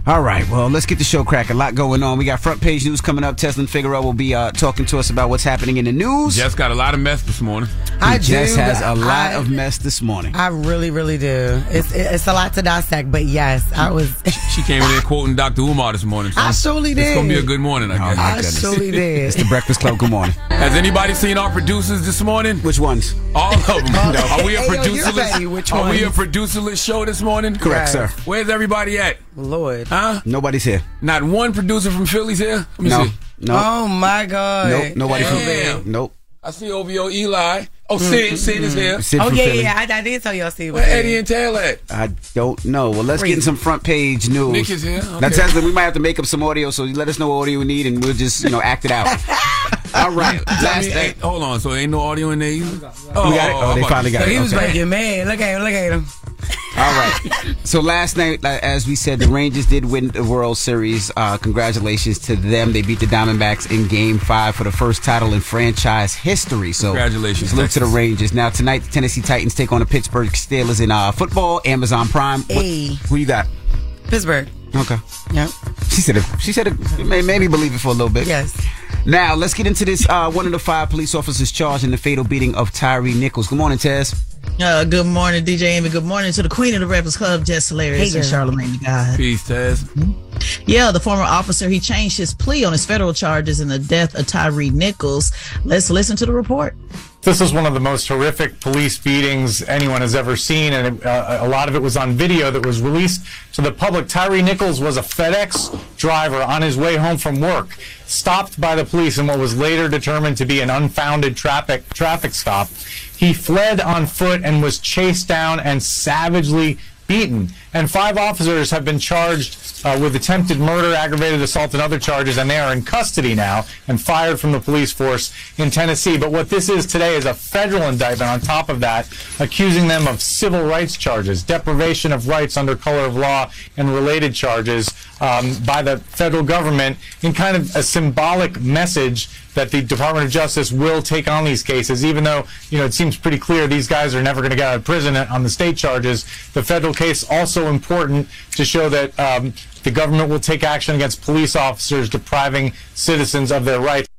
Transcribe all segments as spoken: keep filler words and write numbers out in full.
All right, well, let's get the show cracking. A lot going on. We got front page news coming up. Teslin Figueroa will be uh, talking to us about what's happening in the news. Jess got a lot of mess this morning. I Jess do. has a lot I, of mess this morning. I really, really do. It's it's a lot to dissect, but yes, I was. She came in there quoting Doctor Umar this morning. So I surely did. It's going to be a good morning, I guess. Oh, I goodness. surely did. It's the Breakfast Club. Good morning. Has anybody seen our producers this morning? Which ones? All of them. No. Are we a Hey, yo, you're producerless? ready. Which Are we a ones? producerless show this morning? Correct, sir. Where's everybody at? Lord. Huh? Nobody's here. Not one producer from Philly's here? Let me No. see. No. Oh my God. Nope. Nobody from Damn. Nope. I see O V O Eli. Oh, Sid. Sid is here. Sid Oh from yeah, Philly. yeah. I, I did tell y'all see Where Eddie and Taylor at? I don't know. Well, let's get in some front page news. Nick is here. Now, Okay. Tesla, we might have to make up some audio, so you let us know what audio we need, and we'll just, you know, act it out. All right. I Last mean, thing. hey, hold on. So ain't no audio in there either? Oh, we got it? Oh, I'm they about finally to got say, it. He was Okay. about to get mad. Look at him. Look at him. All right. So last night, uh, as we said, the Rangers did win the World Series. Uh, congratulations to them. They beat the Diamondbacks in Game Five for the first title in franchise history. So Congratulations, salute to the Texas. Rangers. Now tonight, the Tennessee Titans take on the Pittsburgh Steelers in uh, football. Amazon Prime. What- Hey. who you got? Pittsburgh. Okay. Yep. She said it. She said it. Made, made me believe it for a little bit. Yes. Now let's get into this. Uh, one of the five police officers charged in the fatal beating of Tyree Nichols. Good morning, Tez. Uh, good morning, D J Amy. Good morning to the queen of the Breakfast Club, Jess Hilarious Hey, and girl. Charlamagne the God. Peace, Tez. Yeah, the former officer, he changed his plea on his federal charges in the death of Tyree Nichols. Let's listen to the report. This is one of the most horrific police beatings anyone has ever seen, and it, uh, a lot of it was on video that was released to the public. Tyree Nichols was a FedEx driver on his way home from work, stopped by the police in what was later determined to be an unfounded traffic traffic stop. He fled on foot and was chased down and savagely beaten. And five officers have been charged uh, with attempted murder, aggravated assault, and other charges, and they are in custody now and fired from the police force in Tennessee. But what this is today is a federal indictment on top of that, accusing them of civil rights charges, deprivation of rights under color of law, and related charges um, by the federal government in kind of a symbolic message that the Department of Justice will take on these cases, even though, you know, it seems pretty clear these guys are never going to get out of prison on the state charges. The federal case also important to show that um, the government will take action against police officers depriving citizens of their rights.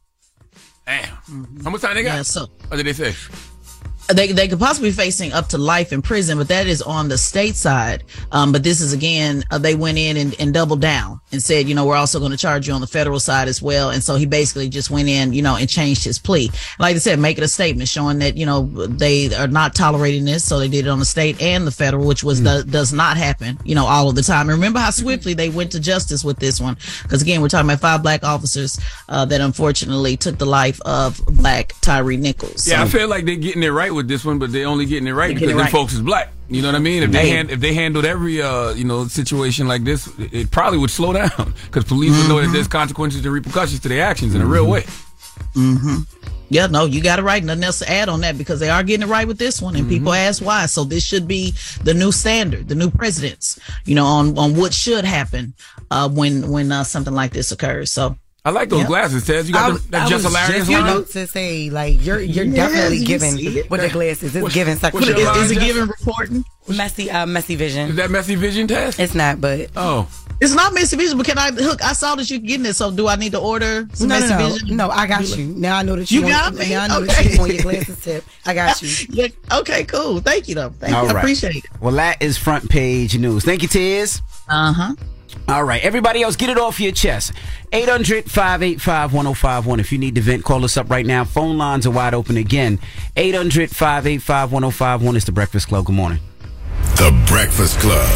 Damn. How much time they got? Yeah, so What did they say? They they could possibly be facing up to life in prison, but that is on the state side. Um, but this is again, uh, they went in and, and doubled down and said, you know, we're also going to charge you on the federal side as well. And so he basically just went in, you know, and changed his plea. Like I said, making a statement showing that, you know, they are not tolerating this. So they did it on the state and the federal, which was the, does not happen, you know, all of the time. And remember how swiftly they went to justice with this one. Because again, we're talking about five black officers uh, that unfortunately took the life of black Tyree Nichols. Yeah, So- I feel like they're getting it right with this one, but they're only getting it right They're because getting them it right. folks is black. You know what I mean? If they Hey. hand, if they handled every uh, you know situation like this, it, it probably would slow down because police would know that there's consequences and repercussions to their actions in a real way. Mm-hmm. Yeah, no, you got it right. Nothing else to add on that because they are getting it right with this one, and Mm-hmm. people ask why. So this should be the new standard, the new precedence, you know, on on what should happen uh, when when uh, something like this occurs. So. I like those Yep. glasses, Tez. You got I, them, that I just was hilarious just line? about to say, like, you're you're Yes, definitely you giving see it. with the glasses. It's What's- giving what's psych- your Is, line, is it Jess? giving reporting? messy uh messy vision. Is that messy vision, Tez? It's not, but Oh. It's not Messy Vision, but can I hook? I saw that you're getting it, so do I need to order some no, Messy no, no, Vision? no. I got you. Now I know that you, You want, got me? Now I know Okay. that you want your glasses tip. I got you. Yeah, okay, cool. Thank you, though. Thank All you. I right. appreciate it. Well, that is front page news. Thank you, Tiz. Uh huh. All right, everybody else, get it off your chest. eight hundred, five eight five, one oh five one. If you need to vent, call us up right now. Phone lines are wide open again. eight hundred, five eight five, one oh five one is the Breakfast Club. Good morning. The Breakfast Club.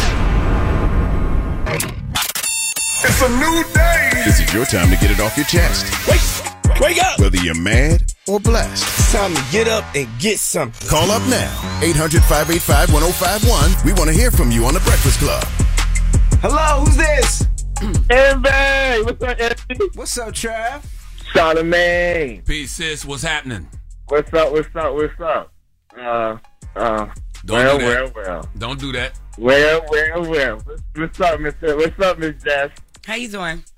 It's a new day. This is your time to get it off your chest. Wake, wake up. Whether you're mad or blessed. It's time to get up and get something. Call up now. eight hundred, five eight five, one oh five one. We want to hear from you on The Breakfast Club. Hello, who's this? Hey, what's up, Anthony? What's up, Trav? Charlamagne. Peace, sis. What's happening? What's up, what's up, what's up? Uh, uh, Don't well, do that. well, well. Don't do that. Well, well, well. What's, what's up, Mister? What's up, Miss Jess? How you doing?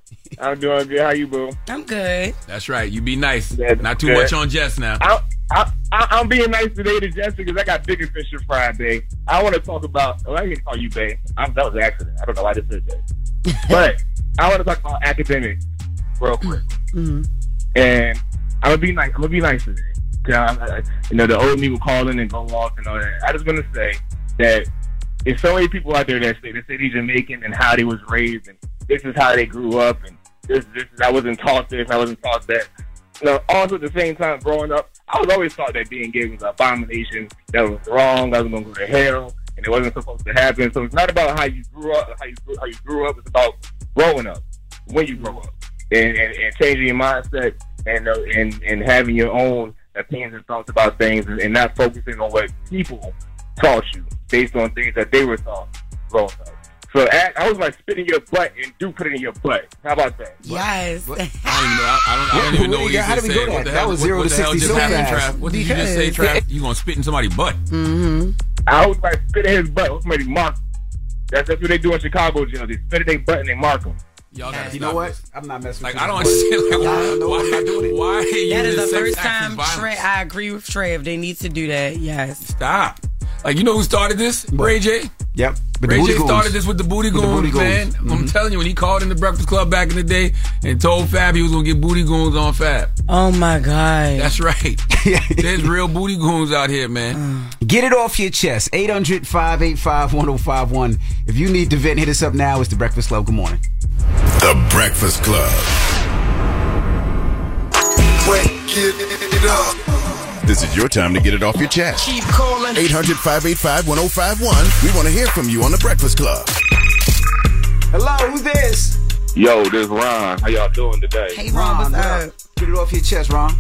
I'm doing good. How you, boo? I'm good. That's right. You be nice. That's Not too good. much on Jess now. I, I, I, I'm being nice today to Jess because I got bigger fish to fry today. I want to talk about. Well, I can call you Bay. I'm, that was an accident. I don't know why this is Bay. But I want to talk about academics real quick. Mm-hmm. And I'm gonna be nice. I'm gonna be nice today. I, I, you know, the old me will call in and go off and all that. I just want to say that there's so many people out there that say, they say they're Jamaican and how they was raised and this is how they grew up and this, this is, I wasn't taught this, I wasn't taught that. You know, also at the same time, growing up, I was always taught that being gay was an abomination, that was wrong, I was going to go to hell, and it wasn't supposed to happen. So it's not about how you grew up, how you grew, how you grew up. It's about growing up, when you grow up, and, and, and changing your mindset and, uh, and and having your own opinions and thoughts about things, and, and not focusing on what people taught you based on things that they were taught growing up. So act, I was like, spit in your butt and do put it in your butt. How about that? Yes. I don't even know. I, I don't, I don't even know what he How just did we go said. that? What the That hell, was what, zero what to the hell sixty just so happened, fast. Trav? What did you just say, Trav? You gonna spit in somebody's butt? Mm-hmm. I was like, spit in his butt. Somebody mark him. That's, that's what they do in Chicago jail. They spit in their butt and they mark them. Y'all gotta You know what? I'm not messing with Like, you. I don't understand. Like, why, know why, I'm not doing it. why are you That is the sex first acts as time violence? Trey, I agree with Trey. If they need to do that, yes. Stop. Like, you know who started this? Ray J. Yep. But Ray the J booty started goons. this with the booty With the goons, booty goons. man. Mhm. I'm telling you, when he called in the Breakfast Club back in the day and told Fab he was gonna get booty goons on Fab. Oh my God. That's right. There's real booty goons out here, man. Get it off your chest. eight hundred, five eight five, one oh five one. If you need to vent, hit us up now. It's The Breakfast Club. Good morning. The Breakfast Club. Wake it up. This is your time to get it off your chest. Keep calling. eight hundred, five eight five, one oh five one. We want to hear from you on The Breakfast Club. Hello, who's this? Yo, this is Ron. How y'all doing today? Hey, Ron, what's up? Get it off your chest, Ron.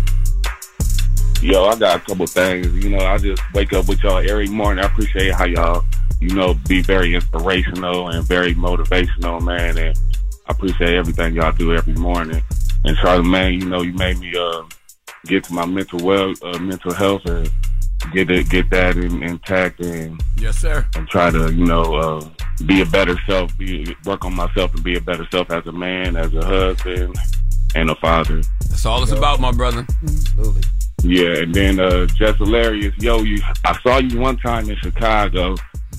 Yo, I got a couple things. You know, I just wake up with y'all every morning. I appreciate how y'all, you know, be very inspirational and very motivational, man. And I appreciate everything y'all do every morning. And Charlamagne, you know, you made me uh, get to my mental well, uh, mental health and get it, get that in, intact and Yes, sir. and try to, you know, uh, be a better self, be work on myself and be a better self as a man, as a husband, and a father. That's all it's about, my brother. Absolutely. Yeah, and then uh, just hilarious. Yo, you, I saw you one time in Chicago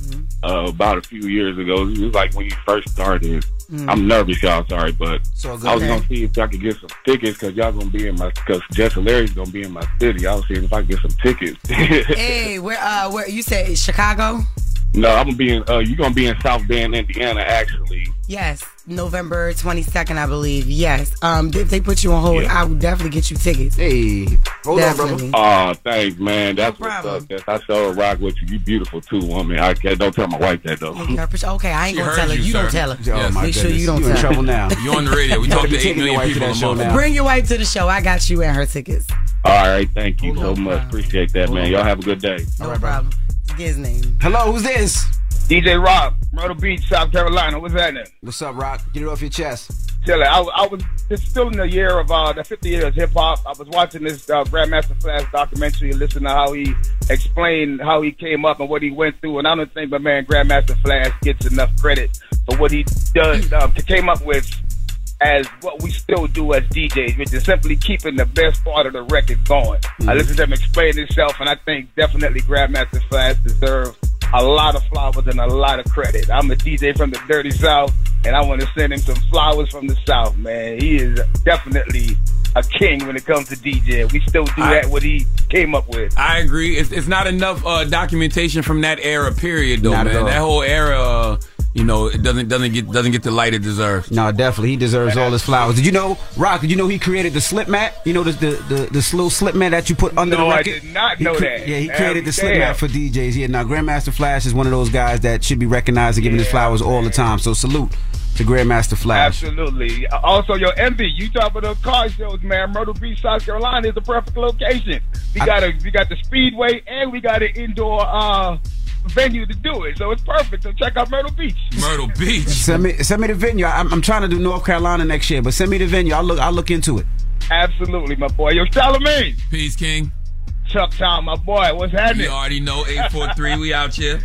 uh, about a few years ago. It was like when you first started. Mm. I'm nervous, y'all. Sorry, but So good. I was Okay. gonna see if I could get some tickets because y'all gonna be in my because Jess Hilarious gonna be in my city. I was seeing if I could get some tickets. Hey, where? Uh, where you said Chicago? No, I'm gonna be in. Uh, you gonna be in South Bend, Indiana, actually. Yes, November twenty-second, I believe. Yes. Um, if they put you on hold, Yeah. I will definitely get you tickets. Hey, hold Definitely. Oh, thanks, man. That's No what's problem. up. Jess. I sure rock with you. You beautiful too, woman. I can't. Don't tell my wife that though. Okay, I appreciate- okay, I ain't She gonna heard tell her. you, You, don't sir. tell her. Oh, Yes. my Make sure goodness. you don't You in tell. trouble now. You on the radio. We You talk gotta to be eight taking your million wife to people that a show month. now. Bring your wife to the show. I got you and her tickets. All right, thank you so much. Appreciate that, man. Y'all have a good day. No problem. Get his name. Hello, who's this? D J Rob, Myrtle Beach, South Carolina. What's happening? What's up, Rock? Get it off your chest. Chilling. I, I was it's still in the year of uh, the fifty years hip hop. I was watching this uh, Grandmaster Flash documentary and listening to how he explained how he came up and what he went through. And I don't think my man Grandmaster Flash gets enough credit for what he does um, to came up with as what we still do as D Js, which is simply keeping the best part of the record going. Mm-hmm. I listened to him explain himself, and I think definitely Grandmaster Flash deserves a lot of flowers and a lot of credit. I'm a D J from the Dirty South, and I want to send him some flowers from the South, man. He is definitely a king when it comes to DJing. We still do I- that, what he came up with. I agree. It's, it's not enough uh, documentation from that era, period, though, Not at man. all. That whole era, uh, you know, it doesn't doesn't get doesn't get the light it deserves. No, definitely. He deserves all his flowers. Did you know, Rock, did you know he created the slip mat? You know, the the, the, the little slip mat that you put under No, the I record? did not He know cre- that. Yeah, he Damn, created the slip damn. mat for D Js. Yeah, now Grandmaster Flash is one of those guys that should be recognized and given his flowers all the time. So salute to Grandmaster Flash. Absolutely. Also, your Envy, you talk about those car shows, man. Myrtle Beach, South Carolina is the perfect location. We got a we got the Speedway and we got an indoor uh, venue to do it, so it's perfect. So check out Myrtle Beach. Myrtle Beach. Send me send me the venue. I'm, I'm trying to do North Carolina next year, but send me the venue. I'll look I'll look into it. Absolutely, my boy. Yo, Charlamagne. Peace, King. Chuck Town, my boy. What's happening? You already know eight four three. We out here.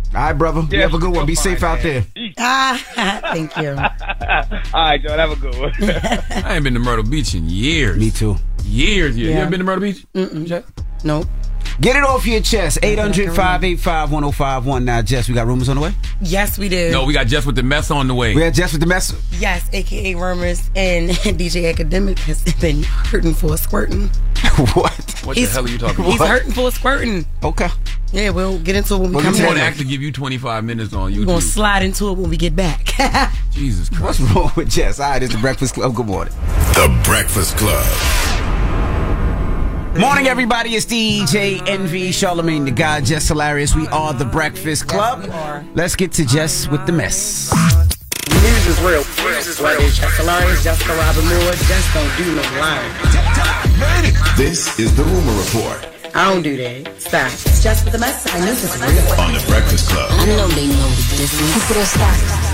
All right, brother. You have a good one. Be safe out there. Ah, thank you. All right, John. Have a good one. I ain't been to Myrtle Beach in years. Me too. Years, years. Yeah. You ever been to Myrtle Beach? Mm-mm. Nope. Get it off your chest. eight hundred, five eight five, one oh five one. Now, Jess, we got rumors on the way? Yes, we do. No, we got Jess with the mess on the way. We got Jess with the mess? Yes, a k a. Rumors. And D J Academic has been hurting for a squirting. What? What He's- the hell are you talking about? He's hurting for a squirting. Okay. Yeah, we'll get into it when we Well, come I'm going to back. actually give you twenty-five minutes on YouTube. We're going to slide into it when we get back. Jesus Christ. What's wrong with Jess? All right, it's the Breakfast Club. Good morning. The Breakfast Club. Morning, everybody. It's D J Envy, Charlamagne the God, Jess Hilarious. We are the Breakfast Club. Let's get to Jess with the mess. News is real. News is real. Jess Hilarious, Jessica Robin Moore. Just don't do no lying. This is the Rumor Report I don't do that. Stop. It's just with the mess. I know this is real. on the Breakfast Club. I know they know the difference.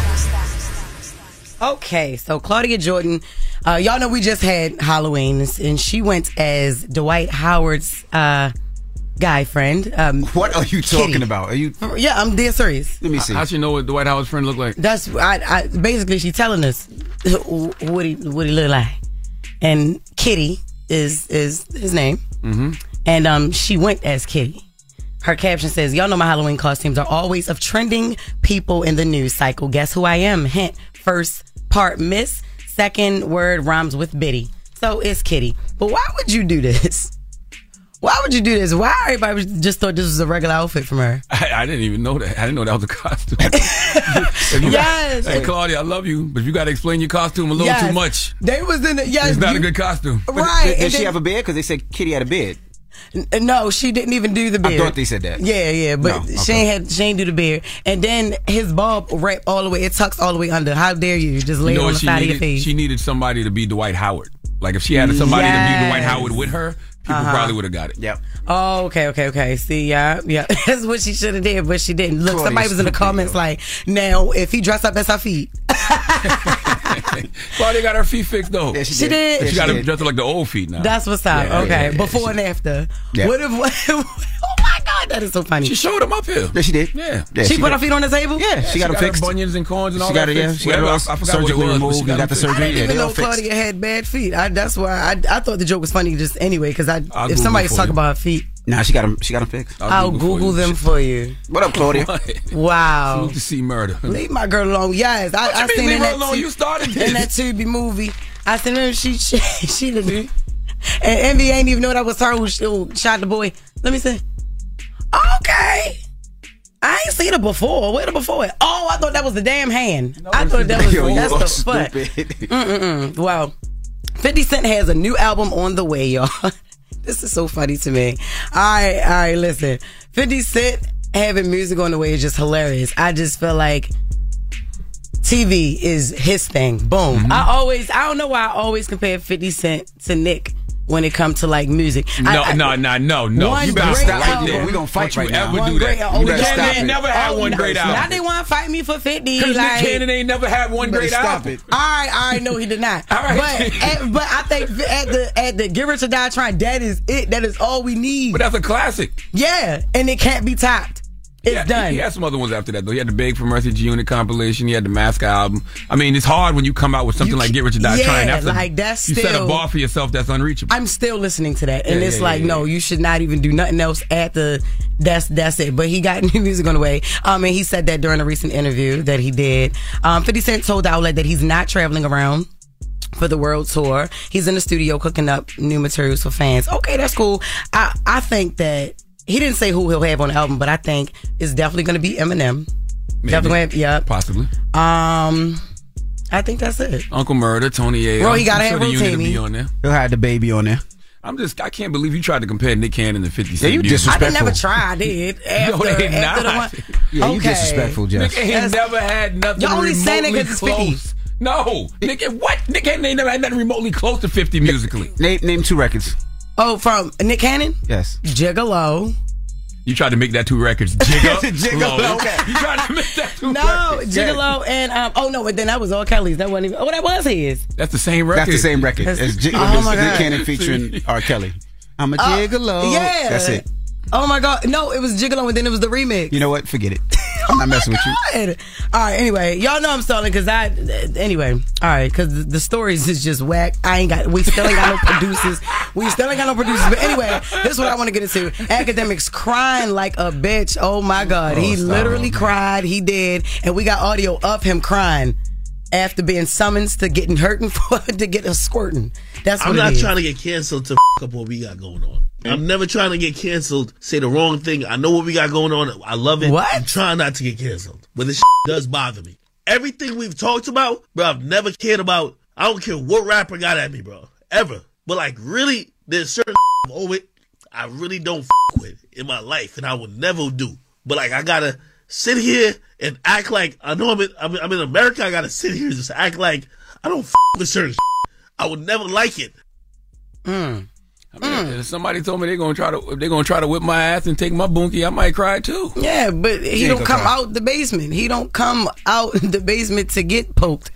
Okay, so Claudia Jordan, uh, y'all know we just had Halloween, and she went as Dwight Howard's uh, guy friend. Um, What are you talking Kitty. about? Are you? Yeah, I'm dead serious. Let me see. How'd you know what Dwight Howard's friend looked like? That's I, I basically she telling us what he what he look like, and Kitty is is his name, Mm-hmm. and um she went as Kitty. Her caption says, "Y'all know my Halloween costumes are always of trending people in the news cycle. Guess who I am? Hint: first part Miss, second word rhymes with Biddy. So it's Kitty. But why would you do this? Why would you do this? Why everybody just thought this was a regular outfit from her? I, I didn't even know that. I didn't know that was a costume. If you Yes. got- hey, Claudia, I love you, but you got to explain your costume a little Yes. too much. They was in the yes. It's not you- a good costume. Right. Did, did and she then- have a bed? Because they said Kitty had a bed. N- No, she didn't even do the beard. I thought they said that. Yeah, yeah, but No, okay. she ain't had she ain't do the beard. And then his bob wrap all the way, it tucks all the way under. How dare you just lay You it know on what the she side of your needed? face? She needed somebody to be Dwight Howard. Like if she had somebody to be Dwight Yes. Howard with her, people Uh-huh. probably would have got it. Yep. Oh, okay, okay, okay. See, yeah, yeah. That's what she should have did, but she didn't. Look, Claudia's somebody was in the stupid, comments yo. like, now, if he dressed up as her feet. Claudia got her feet fixed though. Yeah, she, She did. Yeah, She she got her did. dressed up like the old feet now. That's what's up. Yeah, okay, yeah, yeah, before she- and after. Yeah. What if, oh my God, that is so funny. She showed him up here. Yeah, she did. Yeah. Yeah, she, put got- her feet on the table? Yeah, she got them her fixed. bunions and corns and all She got that it, yeah. fixed. She got it Whatever, all I, I forgot what it surgically was, but removed she and got got the them fixed. surgery. I didn't Yeah, even they know all fixed. Claudia had bad feet. I, that's why I, I thought the joke was funny just anyway, because I I'll if Google somebody's for talking you. about her feet, Nah, she got them. She got them fixed. I'll Google for you. them for you. What up, Claudia? Wow. Salute to see murder. Leave my girl alone. Yes, I, What you I mean seen leave in her that alone? Tu- You started in this. that Tubi movie. I said, remember she she she didn't. And Envy ain't even know that was her who, who shot the boy. Let me see. Okay. I ain't seen her before. Where the before it? Oh, I thought that was the damn hand. I thought that was Yo, you that's are the foot. stupid. Mm-mm-mm. Well, fifty Cent has a new album on the way, y'all. This is so funny to me. All right, all right, listen. fifty Cent having music on the way is just hilarious. I just feel like T V is his thing. Boom. Mm-hmm. I always, I don't know why I always compare fifty Cent to Nick when it comes to like music. No, I, I, no, no, no, no. One You better great stop right album. there. We gonna fight Don't you right now. ever One do great- that. oh, You better Nick stop Cannon it. ain't never had Oh, one no, great Now album. they want to fight me for fifty. Because Like, Nick Cannon ain't never had one You better great stop album. it. All right, all right, no, he did not. All right. But at, but I think at the at the Get Rich or Die Trying, that is it. That is all we need. But that's a classic. Yeah, and it can't be topped. It's Yeah, done. He had some other ones after that, though. He had the Beg for Mercy G-Unit compilation. He had the Mask album. I mean, it's hard when you come out with something You like ca- Get Rich or Die yeah, Trying. That's a- like, that's you set a still- bar for yourself that's unreachable. I'm still listening to that, and Yeah, it's yeah, like, yeah, no, yeah. you should not even do nothing else at the. That's that's it. But he got new music on the way. Um, and he said that during a recent interview that he did. Um, fifty Cent told the outlet that he's not traveling around for the world tour. He's in the studio cooking up new materials for fans. Okay, that's cool. I I think that he didn't say who he'll have on the album, but I think it's definitely going to be Eminem. Maybe. Definitely, gonna have, yeah. Possibly. Um, I think that's it. Uncle Murder, Tony A. Bro, he gotta I'm have sure the unit will Rotimi. be on there. He'll have the baby on there. I'm just, I can't believe you tried to compare Nick Cannon and fifty Yeah, Cent you music. I didn't disrespectful. never try. I did. After, No, they after the not. one. Yeah, you Okay. disrespectful, Jeff. Nick ain't never had nothing Y'all only remotely saying it 'cause it's fifty. close. No, Nick, what? Nick Cannon ain't never had nothing remotely close to fifty musically. Name name two records. Oh, from Nick Cannon? Yes. Gigolo. You tried to make that two records. Jigga, Gigolo. Okay. You tried to make that two No, records. Gigolo and um. Oh no, but then that was all Kelly's. That wasn't even. Oh, that was his. That's the same record. That's the same record. That's- It's J- Oh, it's my Nick God. Cannon featuring R. Kelly. I'm a Uh, gigolo. yeah. That's it. Oh my God! No, it was Gigolo, and then it was the remix. You know what? Forget it. I'm not messing with you. God. All right, anyway, y'all know I'm stalling because I, anyway, all right, because the, the stories is just whack. I ain't got, we still ain't got no producers. We still ain't got no producers. But anyway, this is what I want to get into. Academics crying like a bitch. Oh my God. Oh, he literally cried. He did. And we got audio of him crying after being summoned to getting hurting for to get a squirting. That's what I'm it not is. trying to get canceled to f up what we got going on. I'm never trying to get canceled, say the wrong thing. I know what we got going on. I love it. What? I'm trying not to get canceled. But this does bother me. Everything we've talked about, bro, I've never cared about. I don't care what rapper got at me, bro. Ever. But like, really, there's certain over it I really don't f with in my life, and I will never do. But like, I gotta sit here and act like, I know I'm in, I'm in, I'm in America, I gotta sit here and just act like I don't f with certain shit. I would never like it. Mm. I mean, mm. If somebody told me they're gonna try to they're gonna try to whip my ass and take my bunkie, I might cry too. Yeah, but he, he don't come cry. out the basement. He don't come out the basement to get poked.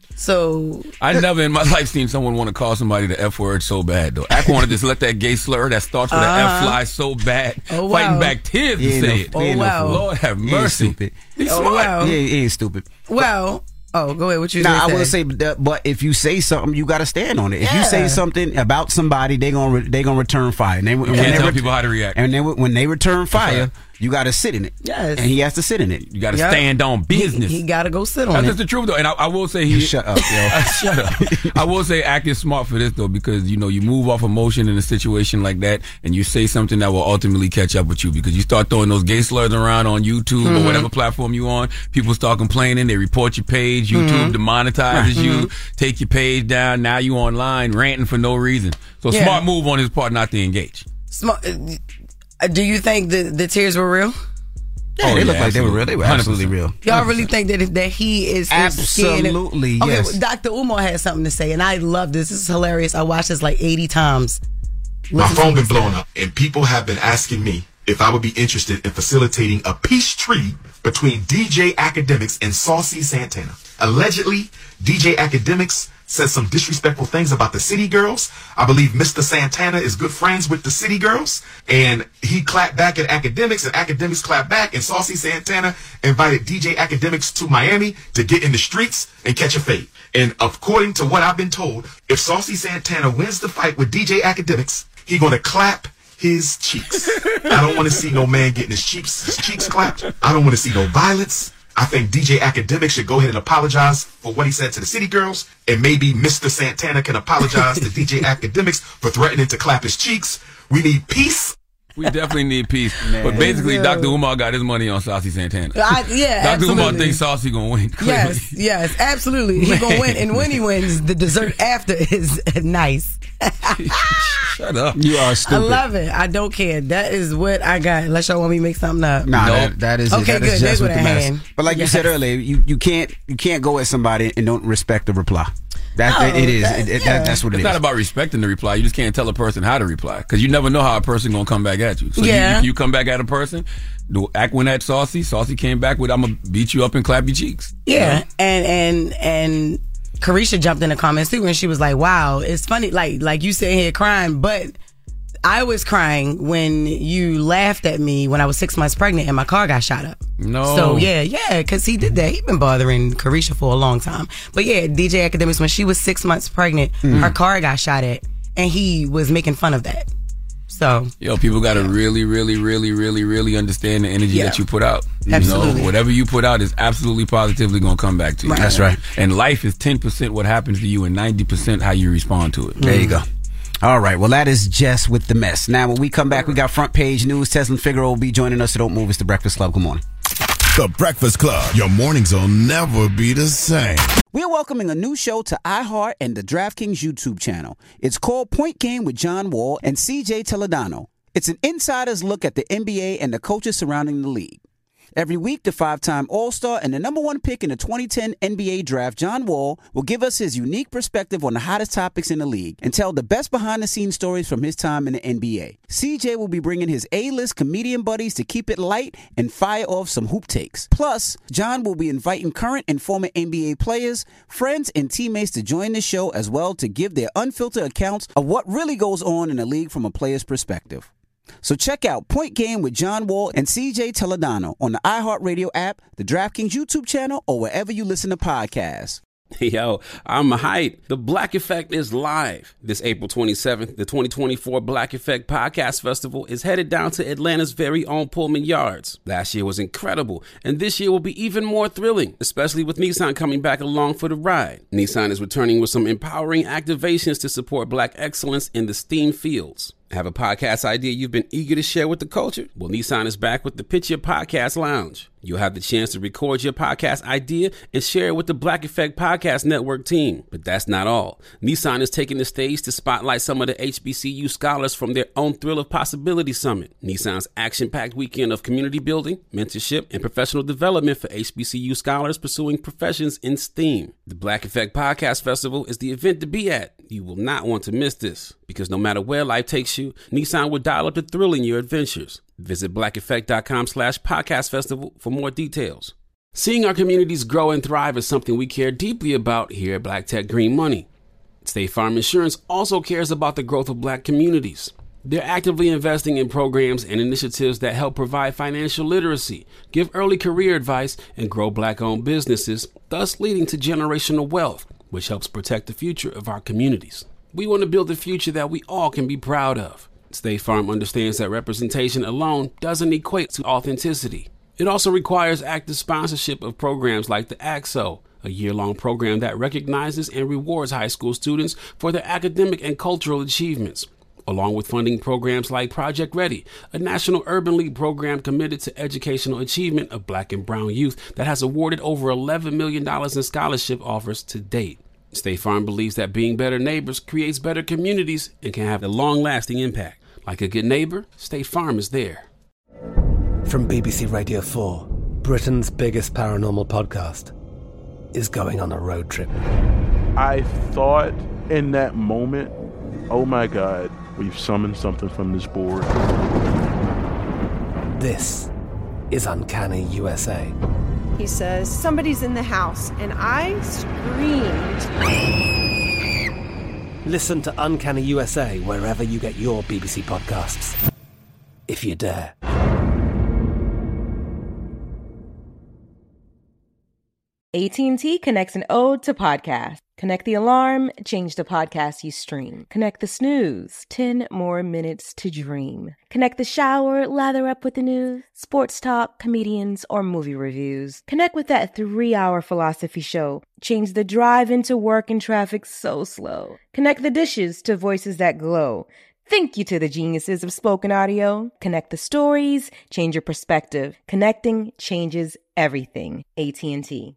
So I never in my life seen someone want to call somebody the F word so bad though. I want to just let that gay slur that starts with uh-huh. an F fly so bad, oh, wow. fighting back tears to say no, it. Oh wow, no Lord have mercy. He ain't stupid. He's oh, smart. Wow. Yeah, he ain't stupid. Well. Oh, go ahead. What you? Nah, I say? will say, but, but if you say something, you got to stand on it. If yeah. you say something about somebody, they gonna re, they gonna return fire. And they, you when can't they tell re- people how to react. And they, when they return fire, you got to sit in it. Yes, and he has to sit in it. You got to yep. stand on business. He, he got to go sit on That's it. That's just the truth though. And I, I will say he you shut up, yo. Shut up. I will say Act is smart for this though, because you know you move off emotion in a situation like that, and you say something that will ultimately catch up with you because you start throwing those gay slurs around on YouTube mm-hmm. or whatever platform you on. People start complaining. They report your page. YouTube mm-hmm. demonetizes mm-hmm. you. Take your page down. Now you online ranting for no reason. So yeah. smart move on his part not to engage. Smart. Uh, do you think the the tears were real? Yeah, oh, they yeah, look like they were real. They were absolutely real. Y'all really think that that he is absolutely scared? yes? Okay, Doctor Umar has something to say, and I love this. This is hilarious. I watched this like eighty times. Listen My phone been blowing up, and people have been asking me if I would be interested in facilitating a peace treaty between D J Academics and Saucy Santana. Allegedly, D J Academics said some disrespectful things about the City Girls. I believe Mister Santana is good friends with the City Girls, and he clapped back at Academics, and Academics clapped back, and Saucy Santana invited D J Academics to Miami to get in the streets and catch a fade. And according to what I've been told, if Saucy Santana wins the fight with D J Academics, he's going to clap his cheeks. I don't want to see no man getting his cheeks, his cheeks clapped. I don't want to see no violence. I think D J Academics should go ahead and apologize for what he said to the City Girls, and maybe Mister Santana can apologize to D J Academics for threatening to clap his cheeks. We need peace. We definitely need peace. Man. But basically, yeah. Doctor Umar got his money on Saucy Santana. I, yeah, Doctor Umar thinks Saucy gonna win. Clearly. Yes, yes, absolutely. He's gonna win, and when he wins, the dessert after is nice. Shut up. You are stupid. I love it. I don't care. That is what I got. Unless y'all want me to make something up. Nah, no. that, that is okay. That Good. is just with the mess. Hand. But like yes. you said earlier, you, you can't you can't go at somebody and don't respect the reply. That no, it is. That, it, it, yeah. that, that's what it it's is. It's not about respecting the reply. You just can't tell a person how to reply because you never know how a person gonna come back at you. So yeah. you, you come back at a person. The act went at Saucy. Saucy came back with, "I'm gonna beat you up and clap your cheeks." Yeah, you know? and and and Carisha jumped in the comments too, and she was like, "Wow, it's funny." Like like you sitting here crying, but I was crying when you laughed at me when I was six months pregnant and my car got shot up. No. So yeah, yeah, because he did that. He'd been bothering Carisha for a long time. But yeah, D J Academics, when she was six months pregnant, mm. her car got shot at, and he was making fun of that. So yo, people got to yeah. really, really, really, really, really understand the energy yeah. that you put out. You absolutely. know, whatever you put out is absolutely positively going to come back to you. Right. That's right. And life is ten percent what happens to you and ninety percent how you respond to it. There you go. All right, well, that is Jess with the mess. Now, when we come back, we got front page news. Teslin Figaro will be joining us, so don't move. It's The Breakfast Club. Good morning. The Breakfast Club. Your mornings will never be the same. We're welcoming a new show to iHeart and the DraftKings YouTube channel. It's called Point Game with John Wall and C J Toledano. It's an insider's look at the N B A and the coaches surrounding the league. Every week, the five-time All-Star and the number one pick in the twenty ten N B A draft, John Wall, will give us his unique perspective on the hottest topics in the league and tell the best behind-the-scenes stories from his time in the N B A. C J will be bringing his A-list comedian buddies to keep it light and fire off some hoop takes. Plus, John will be inviting current and former N B A players, friends, and teammates to join the show as well to give their unfiltered accounts of what really goes on in the league from a player's perspective. So check out Point Game with John Wall and C J Toledano on the iHeartRadio app, the DraftKings YouTube channel, or wherever you listen to podcasts. Yo, I'm hyped. The Black Effect is live. This April twenty-seventh, the twenty twenty-four Black Effect Podcast Festival is headed down to Atlanta's very own Pullman Yards. Last year was incredible, and this year will be even more thrilling, especially with Nissan coming back along for the ride. Nissan is returning with some empowering activations to support Black excellence in the STEAM fields. Have a podcast idea you've been eager to share with the culture? Well, Nissan is back with the Pitch Your Podcast Lounge. You'll have the chance to record your podcast idea and share it with the Black Effect Podcast Network team. But that's not all. Nissan is taking the stage to spotlight some of the H B C U scholars from their own Thrill of Possibility Summit, Nissan's action-packed weekend of community building, mentorship, and professional development for H B C U scholars pursuing professions in STEAM. The Black Effect Podcast Festival is the event to be at. You will not want to miss this, because no matter where life takes you, Nissan will dial up the thrill in your adventures. Visit blackeffect.com slash podcast festival for more details. Seeing our communities grow and thrive is something we care deeply about here at Black Tech Green Money. State Farm Insurance also cares about the growth of Black communities. They're actively investing in programs and initiatives that help provide financial literacy, give early career advice, and grow Black-owned businesses, thus leading to generational wealth, which helps protect the future of our communities. We want to build a future that we all can be proud of. State Farm understands that representation alone doesn't equate to authenticity. It also requires active sponsorship of programs like the A X O, a year-long program that recognizes and rewards high school students for their academic and cultural achievements, along with funding programs like Project Ready, a National Urban League program committed to educational achievement of Black and brown youth that has awarded over eleven million dollars in scholarship offers to date. State Farm believes that being better neighbors creates better communities and can have a long-lasting impact. Like a good neighbor, State Farm is there. From B B C Radio four, Britain's biggest paranormal podcast is going on a road trip. I thought in that moment, oh my God, we've summoned something from this board. This is Uncanny U S A. He says, somebody's in the house, and I screamed. Listen to Uncanny U S A wherever you get your B B C podcasts, if you dare. A T and T connects an ode to podcasts. Connect the alarm, change the podcast you stream. Connect the snooze, ten more minutes to dream. Connect the shower, lather up with the news, sports talk, comedians, or movie reviews. Connect with that three-hour philosophy show. Change the drive into work and traffic so slow. Connect the dishes to voices that glow. Thank you to the geniuses of spoken audio. Connect the stories, change your perspective. Connecting changes everything. A T and T.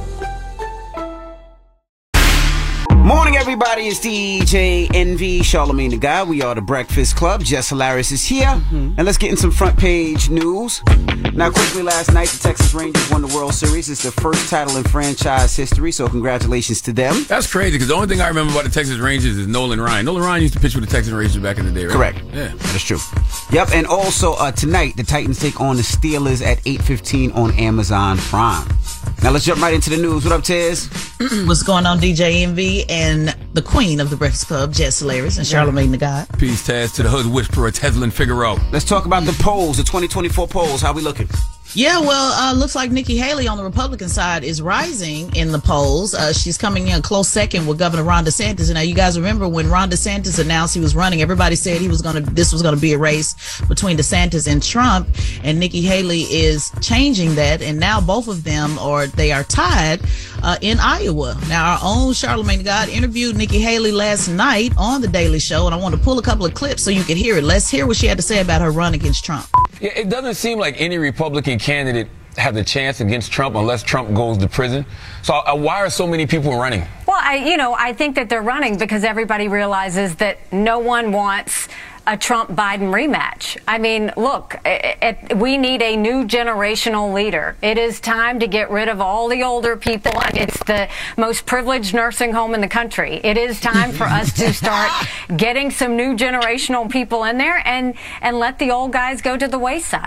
Morning, everybody. It's D J Envy, Charlamagne the Guy. We are the Breakfast Club. Jess Hilarious is here. Mm-hmm. And let's get in some front page news. Now, quickly, last night, the Texas Rangers won the World Series. It's the first title in franchise history, so congratulations to them. That's crazy, because the only thing I remember about the Texas Rangers is Nolan Ryan. Nolan Ryan used to pitch with the Texas Rangers back in the day, right? Correct. Yeah. That is true. Yep, and also uh, tonight, the Titans take on the Steelers at eight fifteen on Amazon Prime. Now, let's jump right into the news. What up, Tez? What's going on, D J Envy and the queen of the Breakfast Club, Jess Hilarious, and Charlamagne the God. Peace, Taz, to the hood whisperer, Teslin Figaro. Let's talk about the polls, the twenty twenty-four polls. How we looking? Yeah, well, uh, looks like Nikki Haley on the Republican side is rising in the polls. Uh, she's coming in a close second with Governor Ron DeSantis. And now, you guys remember when Ron DeSantis announced he was running, everybody said he was going to, this was going to be a race between DeSantis and Trump. And Nikki Haley is changing that. And now both of them are, they are tied uh, in Iowa. Now, our own Charlamagne God interviewed Nikki Haley last night on The Daily Show. And I want to pull a couple of clips so you can hear it. Let's hear what she had to say about her run against Trump. Yeah, it doesn't seem like any Republican candidate have the chance against Trump unless Trump goes to prison. So uh, why are so many people running? Well, I, you know, I think that they're running because everybody realizes that no one wants a Trump-Biden rematch. I mean, look, it, it, we need a new generational leader. It is time to get rid of all the older people. It's the most privileged nursing home in the country. It is time for us to start getting some new generational people in there and, and let the old guys go to the wayside.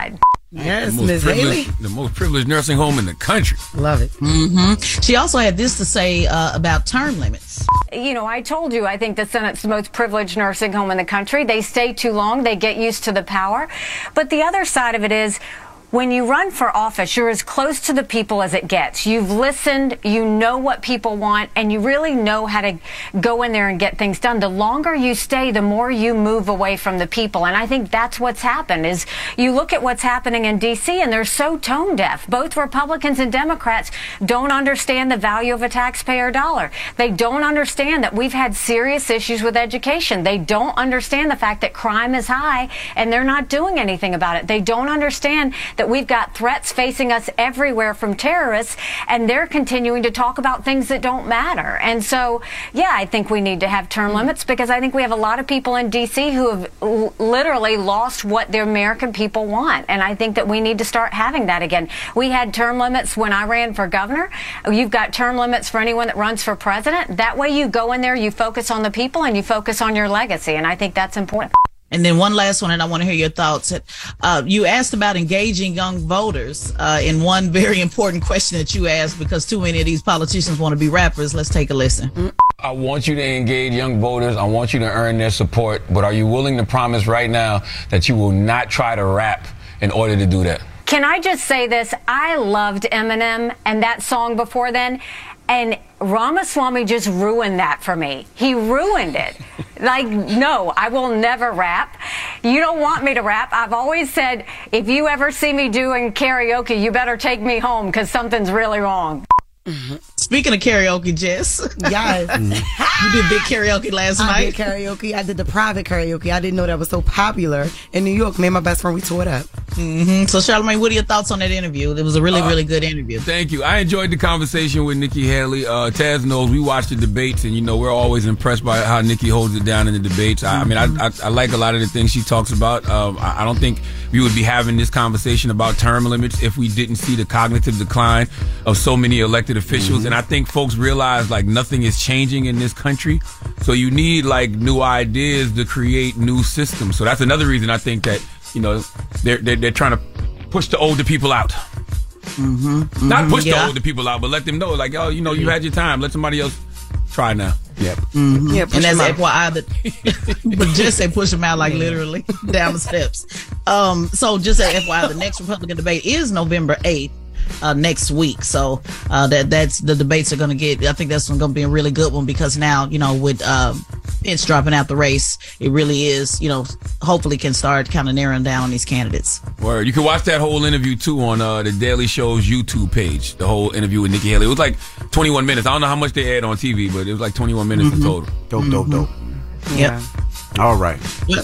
Yes, The most Miz privileged- Haley. The most privileged nursing home in the country. Love it. hmm She also had this to say uh, about term limits. You know, I told you, I think the Senate's the most privileged nursing home in the country. They stay too long. They get used to the power. But the other side of it is, when you run for office, you're as close to the people as it gets. You've listened, you know what people want, and you really know how to go in there and get things done. The longer you stay, the more you move away from the people. And I think that's what's happened, is you look at what's happening in D C and they're so tone deaf. Both Republicans and Democrats don't understand the value of a taxpayer dollar. They don't understand that we've had serious issues with education. They don't understand the fact that crime is high and they're not doing anything about it. They don't understand that we've got threats facing us everywhere from terrorists, and they're continuing to talk about things that don't matter. And so, yeah, I think we need to have term limits, because I think we have a lot of people in D C who have l- literally lost what the American people want. And I think that we need to start having that again. We had term limits when I ran for governor. You've got term limits for anyone that runs for president. That way you go in there, you focus on the people, and you focus on your legacy. And I think that's important. And then one last one, and I want to hear your thoughts. Uh, you asked about engaging young voters uh, in one very important question that you asked, because too many of these politicians want to be rappers. Let's take a listen. I want you to engage young voters. I want you to earn their support. But are you willing to promise right now that you will not try to rap in order to do that? Can I just say this? I loved Eminem and that song before then. And Ramaswamy just ruined that for me. He ruined it. Like, no, I will never rap. You don't want me to rap. I've always said, if you ever see me doing karaoke, you better take me home, because something's really wrong. Mm-hmm. Speaking of karaoke, Jess. Yes. You did big karaoke last I night. did karaoke. I did the private karaoke. I didn't know that was so popular in New York. Me and my best friend, we tore it up. Mm-hmm. So, Charlamagne, what are your thoughts on that interview? It was a really, Uh, really good interview. Thank you. I enjoyed the conversation with Nikki Haley. Uh, Taz knows we watch the debates, and you know we're always impressed by how Nikki holds it down in the debates. I, I mean, I, I, I like a lot of the things she talks about. Um, I, I don't think we would be having this conversation about term limits if we didn't see the cognitive decline of so many elected officials. Mm-hmm. And I think folks realize like nothing is changing in this country, so you need like new ideas to create new systems. So that's another reason I think that you know they're they're, they're trying to push the older people out. Mm-hmm. Mm-hmm. Not push yeah. the older people out, but let them know, like, oh, you know, you had your time. Let somebody else try now. Yep. Mm-hmm. Yeah, and that's F Y I. That, but just say push them out, like literally down the steps. Um, so just say F Y I, the next Republican debate is November eighth. Uh, next week, so uh, that that's the debates are going to get. I think that's going to be a really good one, because now you know with uh, Pence dropping out the race, it really is you know hopefully can start kind of narrowing down on these candidates. Word. You can watch that whole interview too on uh, the Daily Show's YouTube page. The whole interview with Nikki Haley. It was like twenty-one minutes. I don't know how much they aired on T V, but it was like twenty-one minutes Mm-hmm. in total. Dope, dope, dope. Yep. All right.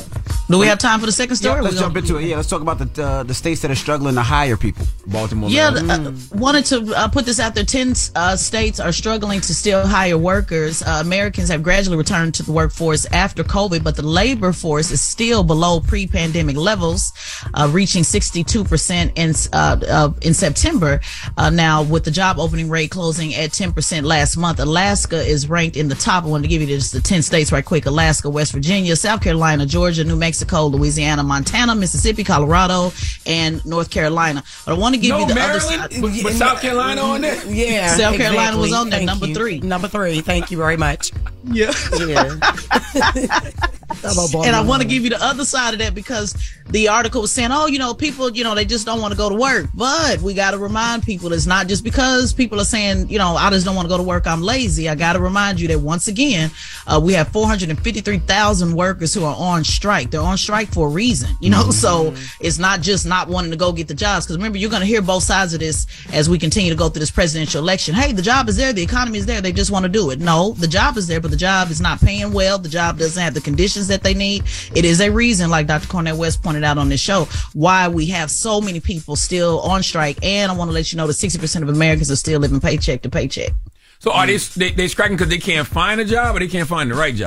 Do we have time for the second story? Yeah, let's We're jump gonna- into it. Yeah, let's talk about the uh, the states that are struggling to hire people. Baltimore. Yeah, Maryland. uh, wanted to uh, put this out there. Ten uh, states are struggling to still hire workers. Uh, Americans have gradually returned to the workforce after COVID, but the labor force is still below pre-pandemic levels, uh, reaching sixty-two percent in uh, uh, in September. Uh, now, with the job opening rate closing at ten percent last month, Alaska is ranked in the top. I wanted to give you just the ten states right quick: Alaska, West Virginia, South Carolina, Georgia, New Mexico, Louisiana, Montana, Mississippi, Colorado, and North Carolina. But I want to give No you the Maryland, other side. but, but South Carolina on there. Yeah, South Carolina exactly. was on there, Thank number you. three. Number three. Thank you very much. Yeah. Yeah. And I want to give you the other side of that, because the article was saying, oh, you know, people, you know, they just don't want to go to work. But we got to remind people it's not just because people are saying, you know, I just don't want to go to work, I'm lazy. I got to remind you that once again, uh, we have four hundred fifty-three thousand workers who are on strike. They're on strike for a reason, you know, mm-hmm. so it's not just not wanting to go get the jobs. Because remember, you're going to hear both sides of this as we continue to go through this presidential election. Hey, the job is there. The economy is there. They just want to do it. No, the job is there, but the job is not paying well. The job doesn't have the conditions that they need. It is a reason, like Doctor Cornell West pointed out on this show, why we have so many people still on strike. And I want to let you know that sixty percent of Americans are still living paycheck to paycheck. So are they they, they striking because they can't find a job, or they can't find the right job?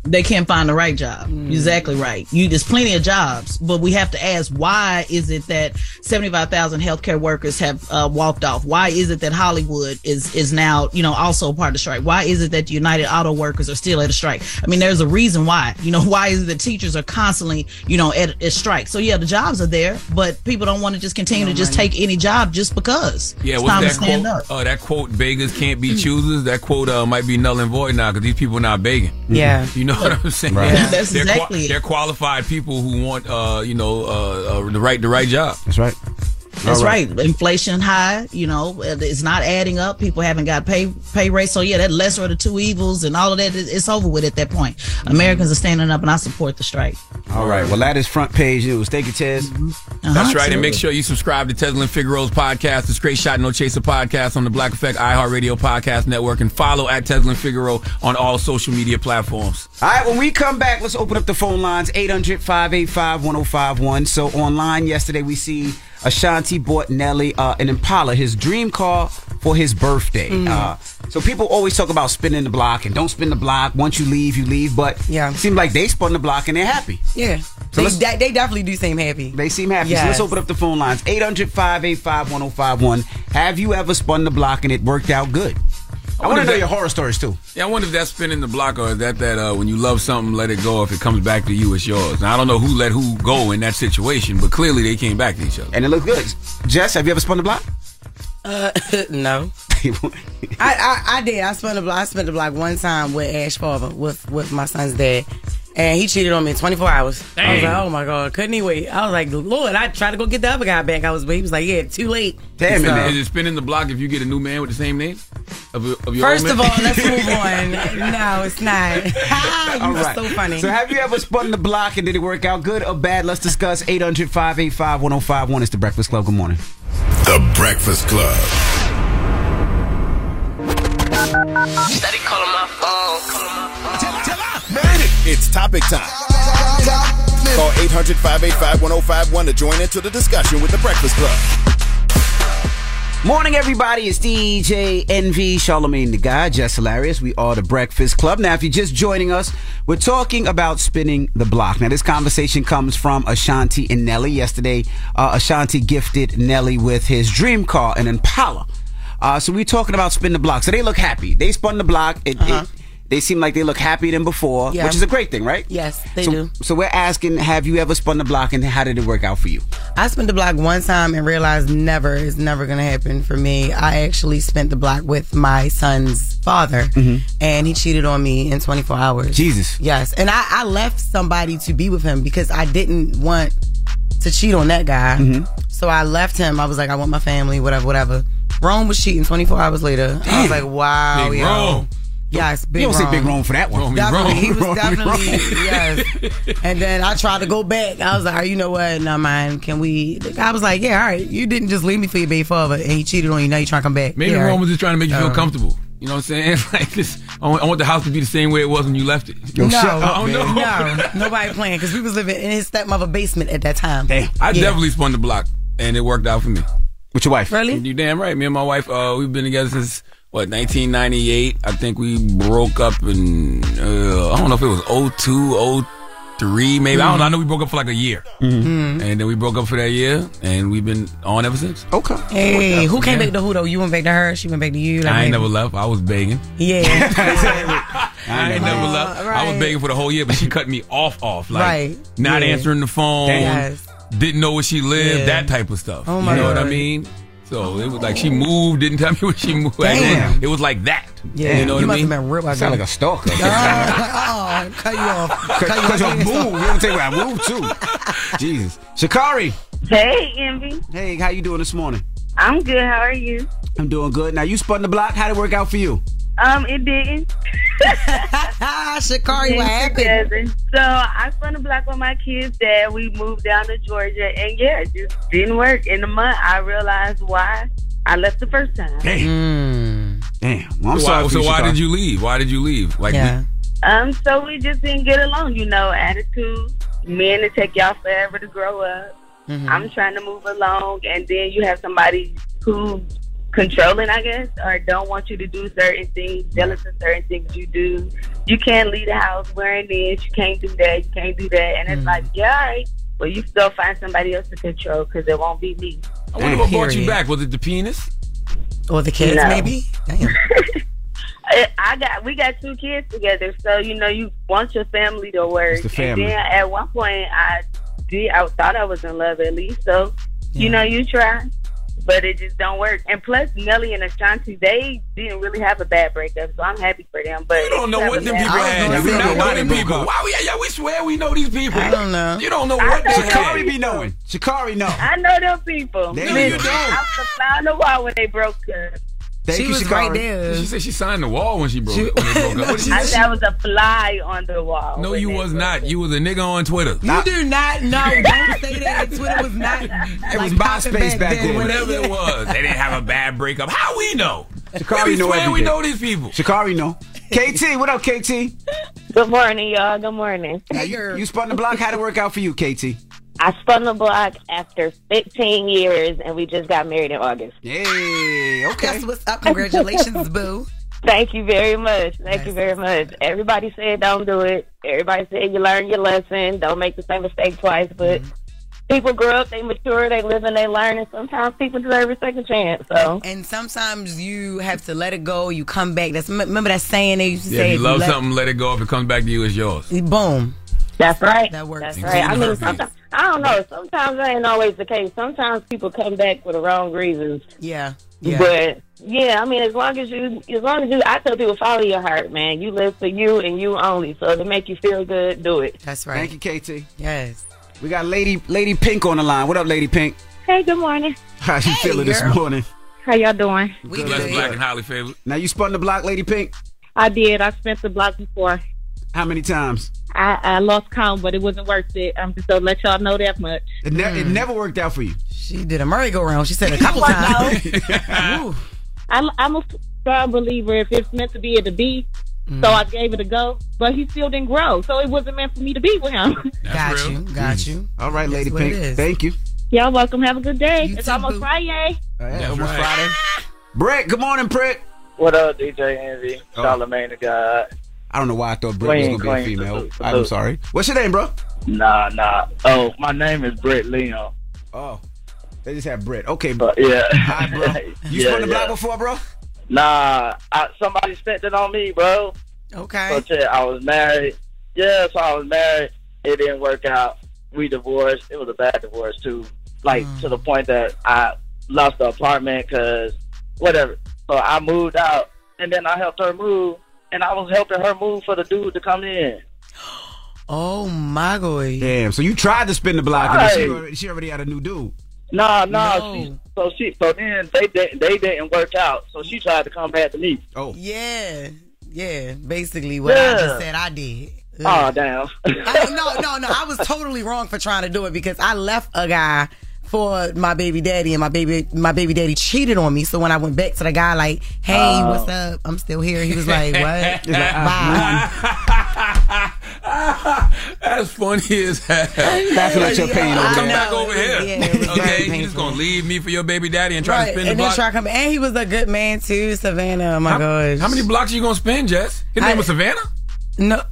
They can't find the right job. Mm. Exactly right. You there's plenty of jobs, but we have to ask, why is it that seventy-five thousand healthcare workers have uh, walked off? Why is it that Hollywood is is now, you know, also part of the strike? Why is it that the United Auto Workers are still at a strike? I mean, there's a reason why. You know, why is it that teachers are constantly, you know, at a strike? So yeah, the jobs are there, but people don't want to just continue no to just money. take any job just because. Yeah, it's what's time that to stand quote? up. Uh, that quote, beggars can't be choosers. That quote uh, might be null and void now because these people are not begging. Yeah. You know what I'm saying? Right. Yeah, that's they're exactly qua- it. They're qualified people who want, uh, you know, uh, uh, the right the right job. That's right. That's right. right. Inflation high, you know, it's not adding up. People haven't got pay pay raise. So yeah, that lesser of the two evils and all of that, it's over with at that point. Americans are standing up, and I support the strike. All right. Well, that is Front Page News. Thank you, Tez. Mm-hmm. Uh-huh, That's right. And make sure you subscribe to Tesla and Figaro's podcast, the Straight Shot No Chaser podcast on the Black Effect iHeartRadio podcast network, and follow at Tesla and Figaro on all social media platforms. All right. When we come back, let's open up the phone lines, eight hundred, five eight five, one oh five one. So online yesterday, we see Ashanti bought Nelly uh, an Impala, his dream car for his birthday. Mm. Uh, so people always talk about spinning the block and don't spin the block. Once you leave, you leave. But yeah, it seems like they spun the block and they're happy. Yeah, so they, they, they definitely do seem happy. They seem happy. Yes. So let's open up the phone lines, eight hundred, five eight five, one oh five one. Have you ever spun the block and it worked out good? I, I want to know that, your horror stories too. Yeah, I wonder if that's spinning the block or is that that uh, when you love something, let it go. If it comes back to you, it's yours. Now, I don't know who let who go in that situation, but clearly they came back to each other. And it looked good. Jess, have you ever spun the block? Uh, no. I, I I did. I spun the block. I spent the block one time with Ash Father, with with my son's dad. And he cheated on me in twenty-four hours. Dang. I was like, oh my God, couldn't he wait? I was like, Lord, I tried to go get the other guy back. I was, he was like, yeah, too late. Damn it, so, man. Is it spinning the block if you get a new man with the same name? Of, of your First old of man? all, let's move on. No, it's not. You all were right. so funny. So have you ever spun the block and did it work out good or bad? Let's discuss. eight hundred, five eight five, one oh five one. It's The Breakfast Club. Good morning. The Breakfast Club. Steady calling my phone. Calling my phone. Tell, tell her. Made it. It's topic time. Call eight hundred, five eight five, one oh five one to join into the discussion with The Breakfast Club. Morning, everybody. It's D J Envy, Charlamagne the Guy, Jess Hilarious. We are The Breakfast Club. Now, if you're just joining us, we're talking about spinning the block. Now, this conversation comes from Ashanti and Nelly. Yesterday, uh, Ashanti gifted Nelly with his dream car, an Impala. Uh, so we're talking about spin the block. So they look happy. They spun the block. It, uh-huh. it, they seem like they look happier than before, yeah. which is a great thing, right? Yes, they so, do. So we're asking, have you ever spun the block and how did it work out for you? I spent the block one time and realized never is never going to happen for me. I actually spent the block with my son's father, mm-hmm. and he cheated on me in twenty-four hours. Jesus. Yes, and I, I left somebody to be with him because I didn't want to cheat on that guy. Mm-hmm. So I left him. I was like, I want my family, whatever, whatever. Rome was cheating twenty-four hours later. Damn. I was like, wow, Big yo. Rome. Yes, big You don't Rome. say big Rome for that one. Definitely, he was Rome, definitely, Rome. yes. And then I tried to go back. I was like, oh, you know what? No, man, can we? The guy was like, yeah, all right. You didn't just leave me for your baby father and he cheated on you. Now you trying to come back. Maybe yeah, Rome right. was just trying to make you feel um, comfortable. You know what I'm saying? Like this, I want, I want the house to be the same way it was when you left it. Yo, no, shut up, oh, man. no, nobody playing because we was living in his stepmother basement at that time. Damn. I yeah. definitely spun the block, and it worked out for me. With your wife? Really? You damn right. Me and my wife, uh, we've been together since, what, nineteen ninety-eight. I think we broke up in, uh, I don't know if it was oh two, oh three, maybe. Mm-hmm. I don't know. I know we broke up for like a year. Mm-hmm. And then we broke up for that year, and we've been on ever since. Okay. Hey, who came back to who, though? You went back to her? She went back to you? Like I ain't maybe? never left. I was begging. Yeah. I ain't never uh, left. right. I was begging for the whole year, but she cut me off, off. Like, right. not yeah. answering the phone. Yes. Didn't know where she lived. Yeah. That type of stuff. Oh my you know God. what I mean? So it was like she moved, didn't tell me where she moved. Damn. It was like that. Yeah. You know what you I mean? must have been real. Sound like a stalker. Oh, oh, cut you off. Cut you Because off. I moved. You don't tell me where I moved too. Jesus. Shakari. Hey, Envy. Hey, how you doing this morning? I'm good. How are you? I'm doing good. Now, you spun the block. How'd it work out for you? Um, it didn't. Shakari, what happened? So I spun the block with my kids' dad. We moved down to Georgia, and yeah, it just didn't work. In a month, I realized why I left the first time. Damn. Mm. Damn. Well, I'm so sorry why, for so you, why Shakari. did you leave? Why did you leave? Like, yeah. Um, so we just didn't get along. You know, attitude. Men, it take y'all forever to grow up. Mm-hmm. I'm trying to move along, and then you have somebody who controlling, I guess, or don't want you to do certain things, jealous of certain things you do. You can't leave the house wearing this. You can't do that. You can't do that. And it's mm. like, yeah, all right. Well, you still find somebody else to control because it won't be me. I wonder what brought you back. Was it the penis? Or the kids, no. maybe? Damn. I got, we got two kids together, so you know you want your family to work. It's the family. And then at one point, I did. I thought I was in love at least, so yeah. you know you try, but it just don't work. And plus, Nelly and Ashanti, they didn't really have a bad breakup, so I'm happy for them. But you don't know what them people had. You don't know them people. Why we? Yeah, we swear we know these people. I don't know. You don't know what they Sha'Carri be knowing. Sha'Carri know. I know them people. They no, you don't. I was the fly on the wall when they broke up. Thank she you, was Sha'Carri. right there. She said she signed the wall when she broke, she, when they broke up. What did she I say? said I was a fly on the wall. No, you was not. You was a nigga on Twitter. You nah. do not know. Don't say that. Twitter was not. It like was MySpace back then. Whatever it was. They didn't have a bad breakup. How we know? Sha'Carri know everything. We know these people. Sha'Carri know. K T, what up, K T? Good morning, y'all. Good morning. Now, you, you spun the block. How'd it work out for you, K T? I spun the block after fifteen years, and we just got married in August. Yay, okay. That's what's up. Congratulations, boo. Thank you very much. Thank That's you very much. Everybody said don't do it. Everybody said you learn your lesson. Don't make the same mistake twice. But mm-hmm. people grow up, they mature, they live and they learn, and sometimes people deserve a second chance. So, and sometimes you have to let it go. You come back. That's remember that saying they used to yeah, say. If you love let, something, let it go. If it comes back to you, it's yours. Boom. That's right. That works. That's right. I mean, sometimes, I don't know. Sometimes that ain't always the case. Sometimes people come back for the wrong reasons. Yeah. Yeah. But yeah, I mean, as long as you, as long as you, I tell people follow your heart, man. You live for you and you only. So to make you feel good, do it. That's right. Thank you, K T. Yes. We got Lady Lady Pink on the line. What up, Lady Pink? Hey, good morning. How you hey, feeling girl. this morning? How y'all doing? We Blessed, black, and highly favored. Now you spun the block, Lady Pink? I did. I spent the block before. How many times? I, I lost count, but it wasn't worth it. I'm just gonna let y'all know that much. It, ne- mm. it never worked out for you. She did a merry-go-round. She said a couple times. I'm, I'm a strong believer. If it's meant to be, it'll be. Mm. So I gave it a go, but he still didn't grow. So it wasn't meant for me to be with him. Got real. you. Got mm. you. All right, Lady Pink. Thank you. Y'all welcome. Have a good day. You it's too, almost boo. Friday. Uh, yeah, That's almost right. Friday. Brett, good morning, Brett. What up, D J Envy? Oh. Charlamagne the God. I don't know why I thought Brett was Clean, going to be a clean. female. Salute, I'm salute. sorry. What's your name, bro? Nah, nah. Oh, my name is Brett Leon. Oh, they just have Brett. Okay, But yeah. Hi, bro. You Yeah, spun the block yeah. before, bro? Nah, I, somebody spent it on me, bro. Okay. So shit, I was married. Yeah, so I was married. It didn't work out. We divorced. It was a bad divorce too. Like Mm. to the point that I lost the apartment because whatever. So I moved out, and then I helped her move, and I was helping her move for the dude to come in. Oh my God. Damn. So you tried to spin the block, and Right. she, already, she already had a new dude. Nah, nah. No. She, so she, so then they didn't, they didn't work out. So she tried to come back to me. Oh. Yeah. Yeah. Basically, what Yeah. I just said, I did. Oh damn. I, no, no, no. I was totally wrong for trying to do it because I left a guy for my baby daddy, and my baby my baby daddy cheated on me. So when I went back to the guy, like, hey, Oh. what's up? I'm still here. He was like, what? He's like, Bye. That's funny as hell. Laughing at your pain over Come there. back over here. Yeah, it was very Okay, you just painful. gonna leave me for your baby daddy and try Right, to spin the and then block? try to come back. And he was a good man too, Savannah. Oh my how, gosh. how many blocks are you gonna spin, Jess? His I- name was Savannah? No.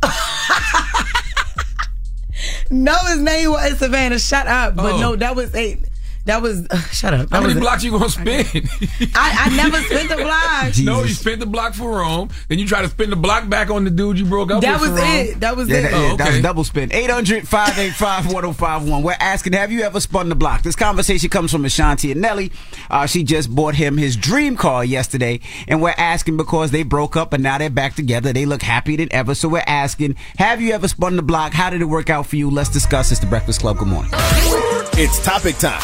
No, his name was Savannah. Shut up. But Oh. no, that was a. That was. Uh, shut up. That How many was blocks you gonna spin? I, I never spent the block. No, you spent the block for Rome, then you try to spin the block back on the dude you broke up That with. was for Rome. it. That was Yeah, it. that, Oh, yeah, that was okay. double spin. eight hundred, five eight five, one oh five one. We're asking, have you ever spun the block? This conversation comes from Ashanti and Nelly. Uh, she just bought him his dream car yesterday, and we're asking because they broke up and now they're back together. They look happier than ever. So we're asking, have you ever spun the block? How did it work out for you? Let's discuss. It's the Breakfast Club. Good morning. It's topic time.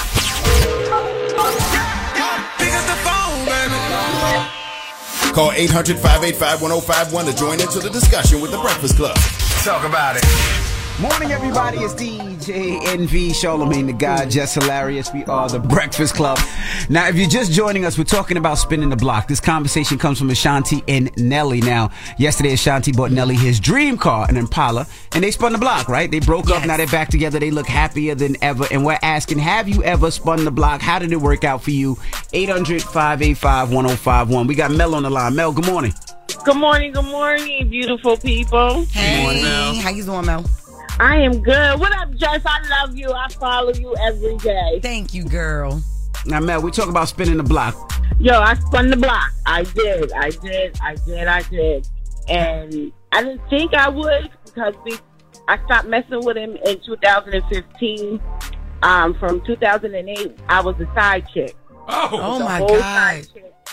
Call eight hundred, five eight five, one oh five one to join into the discussion with the Breakfast Club. Talk about it. Morning, everybody. It's D J N V, Charlamagne the God, just hilarious. We are the Breakfast Club. Now, if you're just joining us, we're talking about spinning the block. This conversation comes from Ashanti and Nelly. Now, yesterday Ashanti bought Nelly his dream car, an Impala, and they spun the block, right? They broke yes. up, now they're back together. They look happier than ever. And we're asking, have you ever spun the block? How did it work out for you? eight hundred, five eight five, one oh five one. We got Mel on the line. Mel, good morning. Good morning, good morning, beautiful people. Hey, good morning, Mel. How you doing, Mel? I am good. What up, Jess? I love you. I follow you every day. Thank you, girl. Now, Mel, we talk about spinning the block. Yo, I spun the block. I did. I did. I did. I did. And I didn't think I would because we. I stopped messing with him in two thousand fifteen. Um, from two thousand eight, I was a side chick. Oh, oh my God.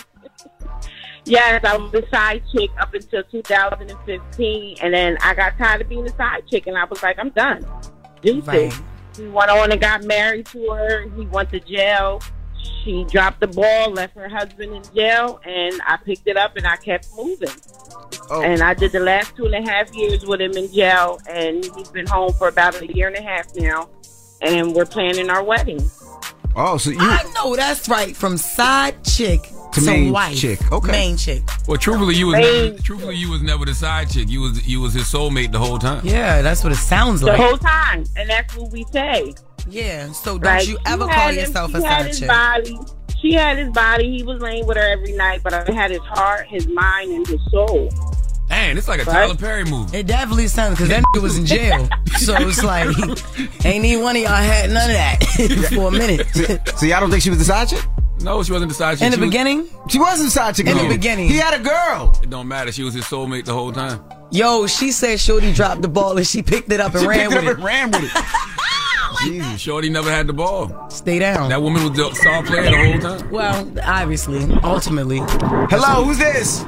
Yes, I was a side chick up until two thousand fifteen, and then I got tired of being a side chick, and I was like, I'm done. Deuces. Right. He went on and got married to her. He went to jail. She dropped the ball, left her husband in jail, and I picked it up and I kept moving. Oh. And I did the last two and a half years with him in jail, and he's been home for about a year and a half now, and we're planning our wedding. Oh, so you... I know that's right. From side chick to, to main wife. chick. Okay. Main chick. Well, truthfully, you was never, truthfully you was never the side chick. You was you was his soulmate the whole time. Yeah, that's what it sounds the like. The whole time, and that's what we say. Yeah. So don't like, you ever call him, yourself a side side his chick? Body. She had his body. He was laying with her every night, but I had his heart, his mind, and his soul. Dang, it's like a right? Tyler Perry movie. It definitely sounds because that nigga was in jail. So it's like, ain't any one of y'all had none of that for a minute. So, so y'all don't think she was the side chick? No, she wasn't the side chick. In the she beginning? Was, she wasn't the side chick. In no. the beginning. He had a girl. It don't matter. She was his soulmate the whole time. Yo, she said Shorty dropped the ball and she picked it up and she ran picked with it. Up it. And ran with it. Jesus. Shorty never had the ball. Stay down. That woman was the star player the whole time. Well, obviously, ultimately. Hello, who's this?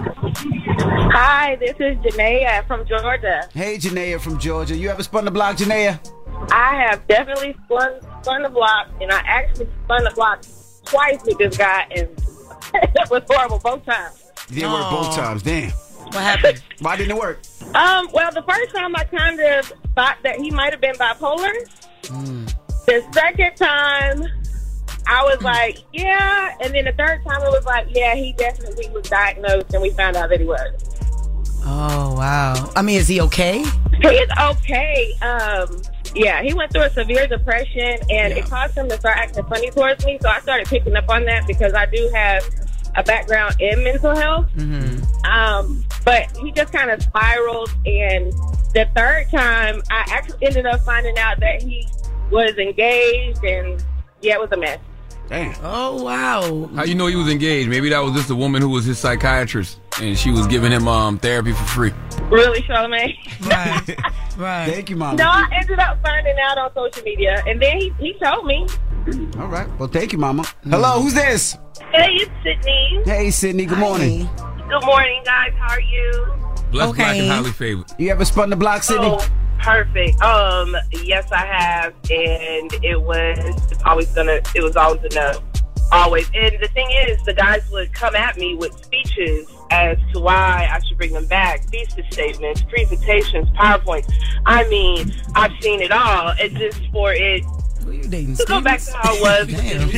Hi, this is Janaea from Georgia. Hey, Janaea from Georgia. You ever spun the block, Janaea? I have definitely spun, spun the block, and I actually spun the block twice with this guy, and it was horrible both times. It didn't work both times. Damn. What happened? Why didn't it work? Um. Well, the first time I kind of thought that he might have been bipolar. Mm. The second time, I was like, yeah. And then the third time, it was like, yeah, he definitely was diagnosed, and we found out that he was. Oh, wow. I mean, is he okay? He is okay. Um, yeah, he went through a severe depression, and yeah. it caused him to start acting funny towards me. So I started picking up on that because I do have a background in mental health. Mm-hmm. Um, but he just kind of spiraled. And the third time, I actually ended up finding out that he was engaged, and yeah, it was a mess. Damn. Oh, wow. How you know he was engaged? Maybe that was just a woman who was his psychiatrist, and she was giving him um therapy for free. Really, Charlamagne? Right. Right. Thank you, Mama. No, I ended up finding out on social media, and then he, he told me. All right. Well, thank you, Mama. Mm. Hello, who's this? Hey, it's Sydney. Hey, Sydney. Good morning. Hi. Good morning, guys. How are you? Blessed, okay. black, and highly favored. You ever spun the block, Sydney? Oh, perfect. Um, yes, I have, and it was always gonna. It was always enough. Always. And the thing is, the guys would come at me with speeches as to why I should bring them back. Thesis statements, presentations, PowerPoints. I mean, I've seen it all. It's just for it Who you dating, to go back to how it was.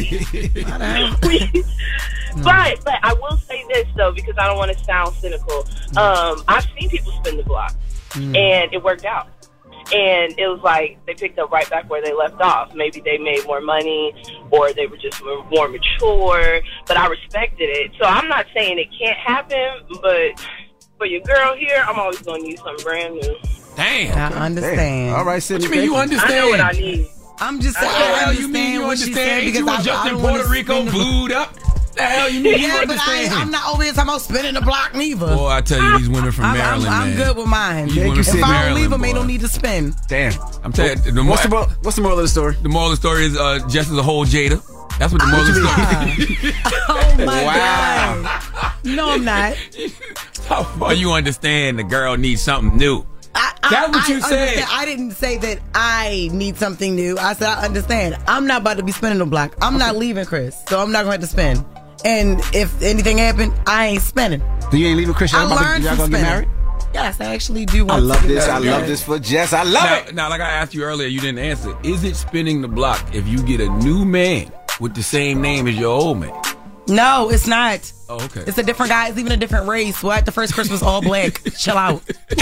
but, but I will say this, though, because I don't want to sound cynical. Um, I've seen people spin the block, mm. and it worked out. And it was like they picked up right back where they left off. Maybe they made more money or they were just more, more mature, but I respected it. So I'm not saying it can't happen, but for your girl here, I'm always going to use something brand new. Damn. I understand. Damn. All right, Sydney. What you mean you understand? I know what I need. I'm just saying, What the I hell understand you mean you what she understand? said Ain't because you I, was just I in don't wanna Puerto Rico, spin the- booed up? The hell you mean you Yeah, but I ain't, understand? I'm not always talking about spinning the block neither. Boy, I tell you, these women from I'm, Maryland, I'm, I'm man. good with mine. These Thank women you, If from Sydney. I don't Maryland, leave them, ain't boy. no need to spin. Damn. I'm telling you, the What's the, more, mo- what's the moral of the story? the moral of the story is uh, Jess is a whole Jada. That's what the moral of the story is. Oh my Wow. God. No, I'm not. How far you understand the girl needs something new? I, I, That's what I you said. understand. I didn't say that I need something new. I said I understand. I'm not about to be spinning the block. I'm not leaving Chris, so I'm not going to have to spin. And if anything happened, I ain't spinning. So you ain't leaving Chris? Y'all I about to- learned y'all from gonna get spinning. married? Yes, I actually do want I love to. this. I love this for Jess. I love now, it. Now, like I asked you earlier, you didn't answer. Is it spinning the block if you get a new man with the same name as your old man? No, it's not. Oh, okay. It's a different guy. It's even a different race. What? The first Christmas all black. Chill out.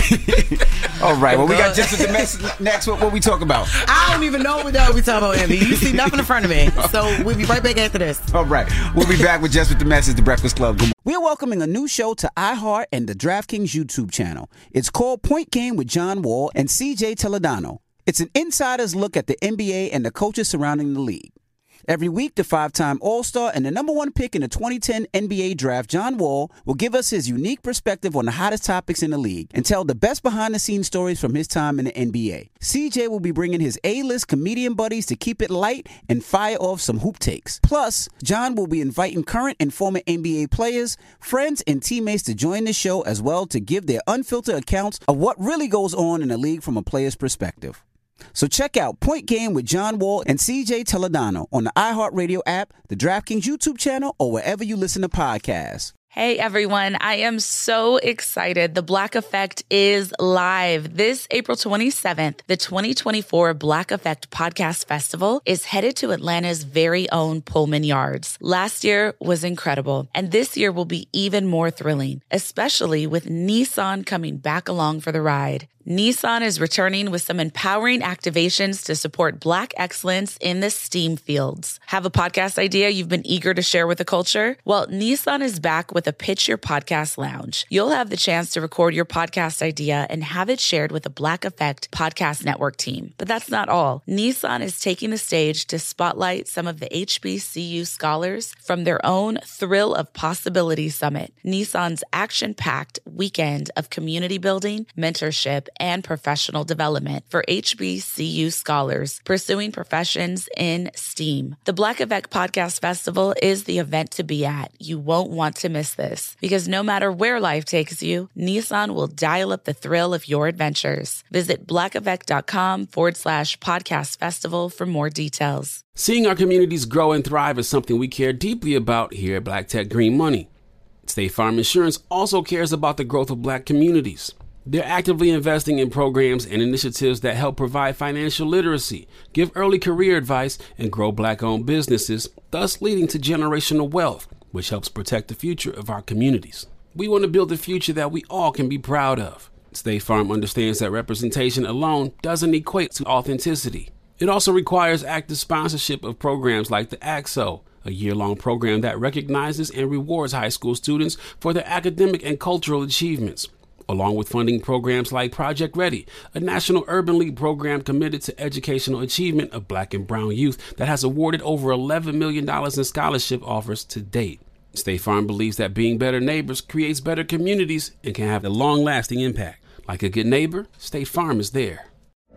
All right. Well, we got Jess with the message next. What, what we talk about? I don't even know what the hell we talking about, Andy. You see nothing in front of me. So we'll be right back after this. All right. We'll be back with Jess with the message, The Breakfast Club. We're welcoming a new show to iHeart and the DraftKings YouTube channel. It's called Point Game with John Wall and C J Toledano. It's an insider's look at the N B A and the coaches surrounding the league. Every week, the five-time All-Star and the number one pick in the twenty ten N B A draft, John Wall, will give us his unique perspective on the hottest topics in the league and tell the best behind-the-scenes stories from his time in the N B A. C J will be bringing his A-list comedian buddies to keep it light and fire off some hoop takes. Plus, John will be inviting current and former N B A players, friends, and teammates to join the show as well to give their unfiltered accounts of what really goes on in the league from a player's perspective. So check out Point Game with John Wall and C J Toledano on the iHeartRadio app, the DraftKings YouTube channel, or wherever you listen to podcasts. Hey everyone, I am so excited. The Black Effect is live. This April twenty-seventh, the twenty twenty-four Black Effect Podcast Festival is headed to Atlanta's very own Pullman Yards. Last year was incredible, and this year will be even more thrilling, especially with Nissan coming back along for the ride. Nissan is returning with some empowering activations to support Black excellence in the STEAM fields. Have a podcast idea you've been eager to share with the culture? Well, Nissan is back with a Pitch Your Podcast Lounge. You'll have the chance to record your podcast idea and have it shared with the Black Effect Podcast Network team. But that's not all. Nissan is taking the stage to spotlight some of the H B C U scholars from their own Thrill of Possibility Summit, Nissan's action-packed weekend of community building, mentorship, and professional development for H B C U scholars pursuing professions in STEAM. The Black Effect Podcast Festival is the event to be at. You won't want to miss this because no matter where life takes you, Nissan will dial up the thrill of your adventures. Visit blackeffect.com forward slash podcast festival for more details. Seeing our communities grow and thrive is something we care deeply about here at Black Tech Green Money. State Farm Insurance also cares about the growth of Black communities. They're actively investing in programs and initiatives that help provide financial literacy, give early career advice, and grow Black-owned businesses, thus leading to generational wealth, which helps protect the future of our communities. We want to build a future that we all can be proud of. State Farm understands that representation alone doesn't equate to authenticity. It also requires active sponsorship of programs like the A X O, a year-long program that recognizes and rewards high school students for their academic and cultural achievements, along with funding programs like Project Ready, a National Urban League program committed to educational achievement of Black and brown youth that has awarded over eleven million dollars in scholarship offers to date. State Farm believes that being better neighbors creates better communities and can have a long-lasting impact. Like a good neighbor, State Farm is there.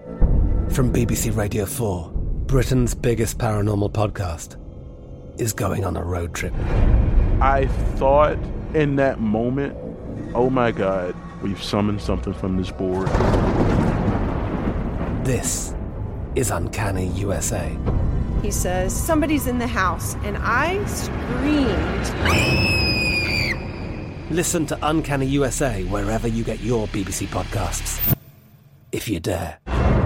From B B C Radio four, Britain's biggest paranormal podcast is going on a road trip. I thought in that moment, oh my God, we've summoned something from this board. This is Uncanny U S A. He says, somebody's in the house, and I screamed. Listen to Uncanny U S A wherever you get your B B C podcasts, if you dare.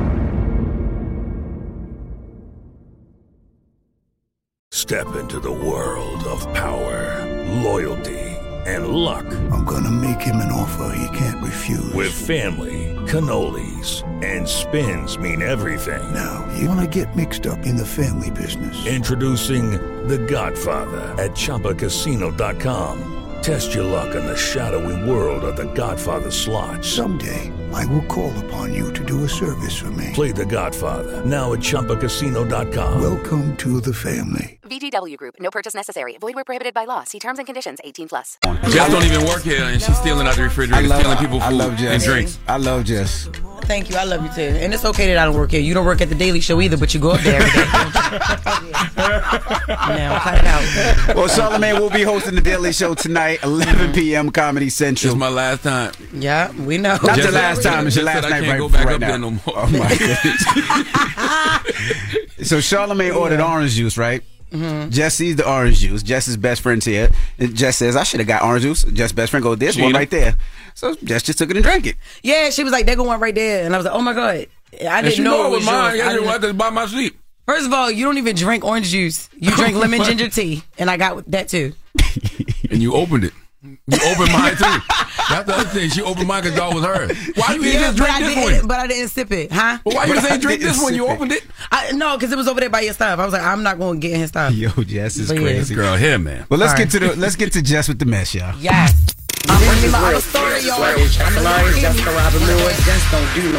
Step into the world of power, loyalty, and luck. I'm gonna make him an offer he can't refuse. With family, cannolis, and spins mean everything. Now, you wanna get mixed up in the family business. Introducing The Godfather at Chumba Casino dot com. Test your luck in the shadowy world of The Godfather slot. Someday, I will call upon you to do a service for me. Play The Godfather, now at Chumba Casino dot com. Welcome to the family. V G W Group. No purchase necessary. Void where prohibited by law. See terms and conditions. eighteen plus. Jess don't even work here, and she's stealing out the refrigerator, love, stealing people food I love Jess. and drinks. I love Jess. Thank you. I love you too. And it's okay that I don't work here. You don't work at the Daily Show either, but you go up there every day. Now, cut it out. Well, Charlamagne will be hosting the Daily Show tonight, eleven p.m. Comedy Central. It's my last time. Yeah, we know. Not Jess, the last time. It's your last night right, go back right up now. There no more. Oh, my goodness. So Charlamagne ordered orange juice, right? Mm-hmm. Jess sees the orange juice. Jess's best friend's here. And Jess says, I should have got orange juice. Jess's best friend goes, this Gina. one right there. So Jess just took it and drank it. Yeah, she was like, there go one right there. And I was like, oh my God. I And didn't she know know it it was was mine. yours. I I didn't didn't- want to buy my sleep. First of all, you don't even drink orange juice. You drink lemon ginger tea. And I got that too. And you opened it. You opened mine too. That's the other thing. She opened mine because thought it was hers. Why you didn't Yeah, just but drink I this didn't- one? But I didn't sip it, huh? But why you But I say drink didn't this one? You sip it. opened it? I, no, because it was over there by your stuff. I was like, I'm not going to get in his stuff. Yo, Jess is But yeah. crazy. Girl here, man. Well, let's All get to the let's get to Jess with the mess, y'all. Yes. I'm bringing my other story, y'all. Lying, Jessica Robin Lewis. Just don't do no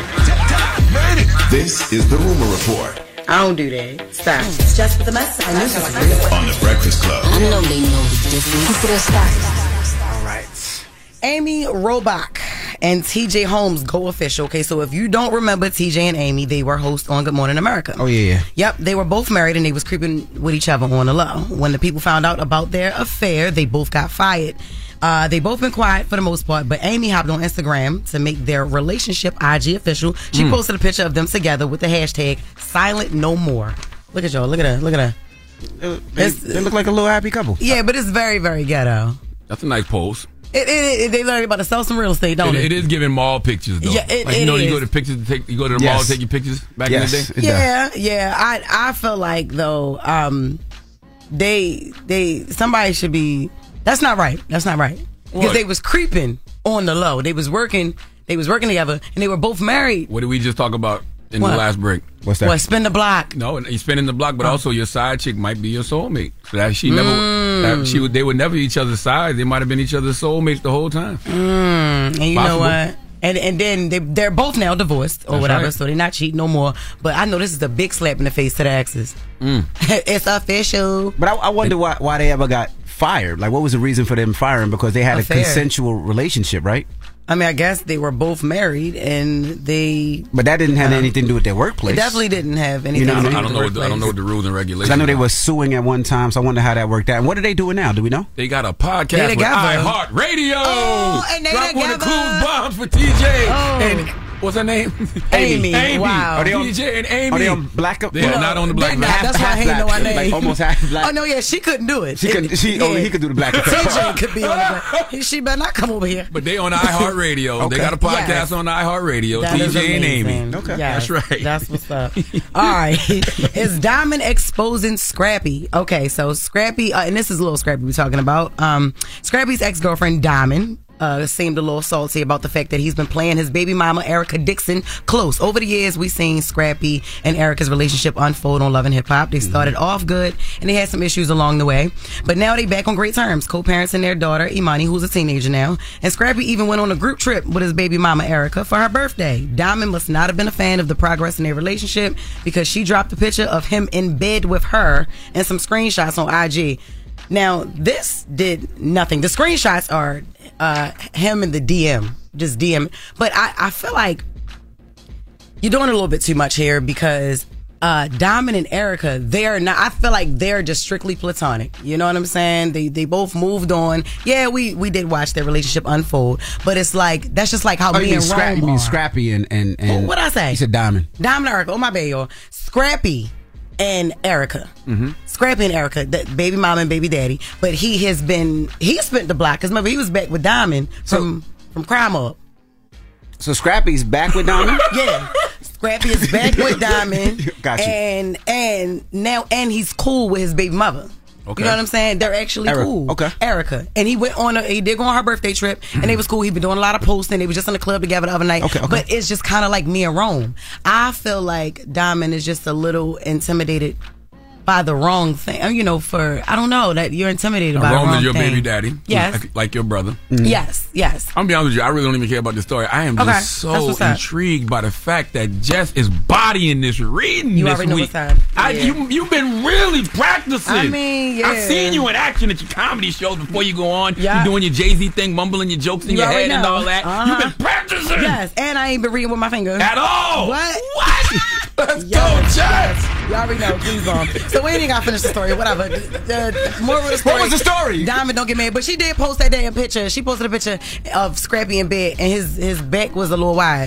lying. This is the Rumor Report I don't do that. Stop. It's just for the mess. I knew something. on The Breakfast Club. I know they know the difference. Put a stop. All right. Amy Robach and T J Holmes go official. Okay, so if you don't remember T J and Amy, they were hosts on Good Morning America. Oh, yeah, yeah. Yep, they were both married and they was creeping with each other on the low. When the people found out about their affair, they both got fired. Uh, they both been quiet for the most part, but Amy hopped on Instagram to make their relationship I G official. She Mm. posted a picture of them together with the hashtag Silent No More. Look at y'all. Look at her. Look at her. They, they look like a little happy couple. Yeah, but it's very, very ghetto. That's a nice pose. It, it, it, they learned about to sell some real estate, don't It, it? it is giving mall pictures though. Yeah, it- like, you it know, you is. go to pictures to take. You go to the Yes. mall to take your pictures back Yes, in the day. it Yeah, yeah. I I feel like though, um, they they somebody should be. That's not right. That's not right. Because What? they was creeping on the low. They was working. They was working together, and they were both married. What did we just talk about in What? the last break? What's What? Spin the block. No, and you spinning the block, but Oh. also your side chick might be your soulmate. So that she never, that she would, they were never each other's side. They might have been each other's soulmates the whole time. Mm, and you know Possible. what? And and then they they're both now divorced or That's whatever, right. so they're not cheating no more. But I know this is a big slap in the face to the exes. Mm. It's official. But I, I wonder why why they ever got fired. Like, what was the reason for them firing? Because they had Affair. a consensual relationship, right? I mean, I guess they were both married, and they. But that didn't have Um, anything to do with their workplace. It definitely didn't have anything. You know to what do I I with don't know. What the, I don't workplace. know what the rules and 'Cause regulations. I know they are. were suing at one time, so I wonder how that worked out. And what are they doing now? Do we know? They got a podcast They with together. iHeart Radio. Oh, and they Drop one of together. clues bombs for T J Oh. and what's her name? Amy. Amy. Wow. Are they on- T J and Amy. Are they on black? They're not on the black. They not. Half- That's why I half hate know our black. name. Like almost half black. Oh no, yeah, she couldn't do it. She could. She only he could do the black. T J could be on the black. She better not come over here. But they on iHeartRadio. Okay. They got a podcast Yes. on iHeartRadio. That is T J and Amy. amazing. Okay. Yes, That's right. That's what's up. All right. Is Diamond exposing Scrappy? Okay, so Scrappy, uh, and this is a little Scrappy we're talking about. Um, Scrappy's ex-girlfriend, Diamond, uh, seemed a little salty about the fact that he's been playing his baby mama, Erica Dixon, close. Over the years, we've seen Scrappy and Erica's relationship unfold on Love and Hip Hop. They started off good, and they had some issues along the way. But now they back on great terms, co-parenting their daughter, Imani, who's a teenager now. And Scrappy even went on a group trip with his baby mama, Erica, for her birthday. Diamond must not have been a fan of the progress in their relationship because she dropped a picture of him in bed with her and some screenshots on I G. Now, this did nothing. The screenshots are uh, him in the D M, just D M. But I, I feel like you're doing a little bit too much here because uh, Diamond and Erica, they're not. I feel like they're just strictly platonic. You know what I'm saying? They they both moved on. Yeah, we we did watch their relationship unfold, but it's like that's just like how Oh, me you mean, and Scrap, Rome you mean are. Scrappy and and, and What'd I say? You said Diamond. Diamond and Erica. Oh my bad, y'all. Scrappy and Erica. Mm-hmm. Scrappy and Erica, that baby mama and baby daddy. But he has been he spent the block because remember he was back with Diamond from from Crime Up. So Scrappy's back with Diamond. Yeah, Scrappy is back with Diamond. Got you. And and now and he's cool with his baby mother. Okay. You know what I'm saying? They're actually Erica. cool. Okay. Erica. And he went on a, he did go on her birthday trip and they was cool. He been doing a lot of posting. They was just in the club together the other night. Okay, okay. But it's just kind of like me and Rome. I feel like Diamond is just a little intimidated by the wrong thing. You know, for, I don't know, that you're intimidated by the Rome wrong is your thing. baby daddy. Yes. Like, like your brother. Yes, yes. I'm gonna be honest with you. I really don't even care about this story. I am just Okay, that's so what's up. intrigued by the fact that Jess is bodying this reading You this already know week. what's up. I, Yeah. you, you've been really practicing. I mean, yeah. I've seen you in action at your comedy shows before you go on. Yeah. You doing your Jay Z thing, mumbling your jokes in You your already head and know. all that. Uh-huh. You've been practicing. Yes, and I ain't been reading with my finger. At all. What? What? Let's go, Yes, Jess. yes. You already know. Please, bomb. So we ain't even got to finish the story. Whatever. The, the, more of the story. What was the story? Diamond don't get mad, but she did post that damn picture. She posted a picture of Scrappy in bed, and his his back was a little wide.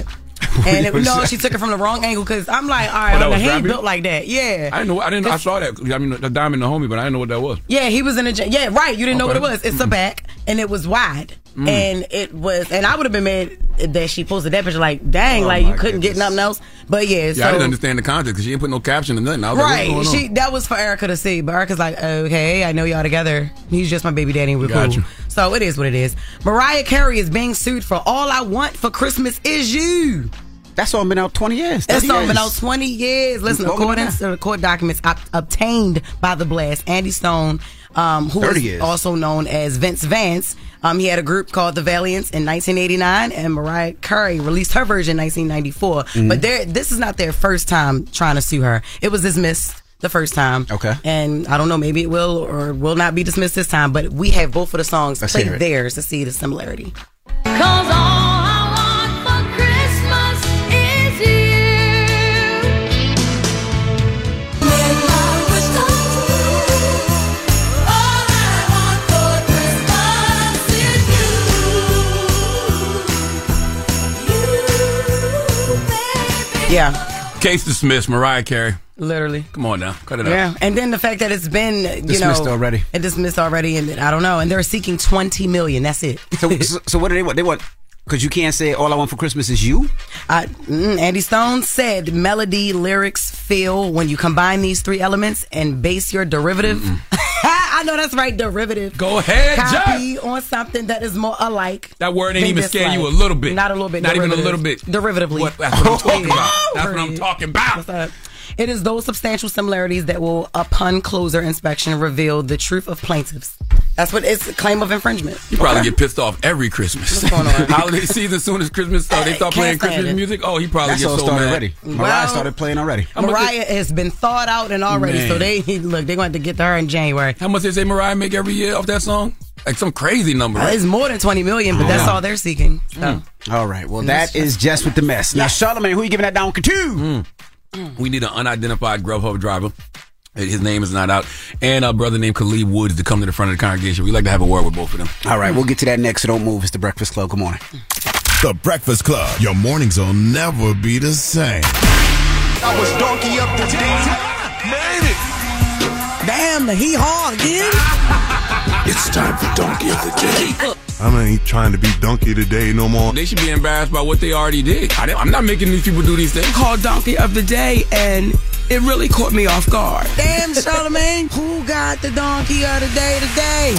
And it, no, she took it from the wrong angle because I'm like, all right, Oh, that oh, was he ain't grabbing? built like that. Yeah. I didn't know. I didn't. I saw that. I mean, the diamond, the homie, but I didn't know what that was. Yeah, he was in a yeah, right. You didn't know Okay. what it was. It's a back, and it was wide, Mm. and it was, and I would have been mad that she posted that picture. Like, dang, Oh, like you my couldn't get nothing else. But yeah, Yeah, so I didn't understand the context because she didn't put no caption or nothing. I was right, like, what's going she on? that was for Erica to see, but Erica's like, okay, I know y'all together. He's just my baby daddy, and we're Got cool. you. So it is what it is. Mariah Carey is being sued for "All I Want for Christmas Is You." That song been out twenty years. That thirty song been years. out twenty years. Listen, Longer than according that. to the court documents ob- obtained by The Blast, Andy Stone, um, who thirty is years. also known as Vince Vance, um, he had a group called The Valiants in nineteen eighty-nine, and Mariah Carey released her version in nineteen ninety-four. Mhm. But they're- this is not their first time trying to sue her. It was dismissed the first time. Okay. And I don't know, maybe it will or will not be dismissed this time, but we have both of the songs Let's play hear it. theirs to see the similarity. Cause all I want for Christmas is you. When I was gone, all I want for Christmas is you. You, baby. Yeah. Case dismissed. Mariah Carey. Literally. Come on now, cut it out. Yeah, and then the fact that it's been you Dismissed know already. it dismissed already, and I don't know, and they're seeking twenty million. That's it. So, so, so what do they want? They want because you can't say all I want for Christmas is you. I, mm, Andy Stone said melody, lyrics, feel. When you combine these three elements and base your derivative, I know that's right, derivative. Go ahead, copy on something that is more alike. That word ain't than even scare you a dislike. little bit. Not a little bit. Not even a derivative. little bit. Derivatively. What, that's what I'm talking about. That's what I'm talking about. What's up? It is those substantial similarities that will, upon closer inspection, reveal the truth of plaintiffs. That's what it's a claim of infringement. You probably get pissed off every Christmas. What's going on? Holiday season, as soon as Christmas starts, they start playing Can't stand Christmas it. music. Oh, he probably That gets song so started mad. already. Mariah Well, started playing already. Mariah has been thought out and already, Man. so they look. They're going to get to her in January. How much they say Mariah make every year off that song? Like some crazy number. Uh, Right? It's more than twenty million, but that's all they're seeking. So. All right. Well, that is just with the mess. Now, Charlamagne, who you giving that down to? Mm. We need an unidentified Grubhub driver. His name is not out. And a brother named Khalid Woods to come to the front of the congregation. We'd like to have a word with both of them. All right. We'll get to that next, so don't move. It's the Breakfast Club. Good morning. The Breakfast Club. Your mornings will never be the same. I was donkey up the day. Made it. Damn, the hee haw again. It's time for Donkey of the Day. I ain't trying to be donkey today no more. They should be embarrassed by what they already did. I, I'm not making these people do these things. Called Donkey of the Day, and it really caught me off guard. Damn, Charlamagne, who got the donkey of the day today?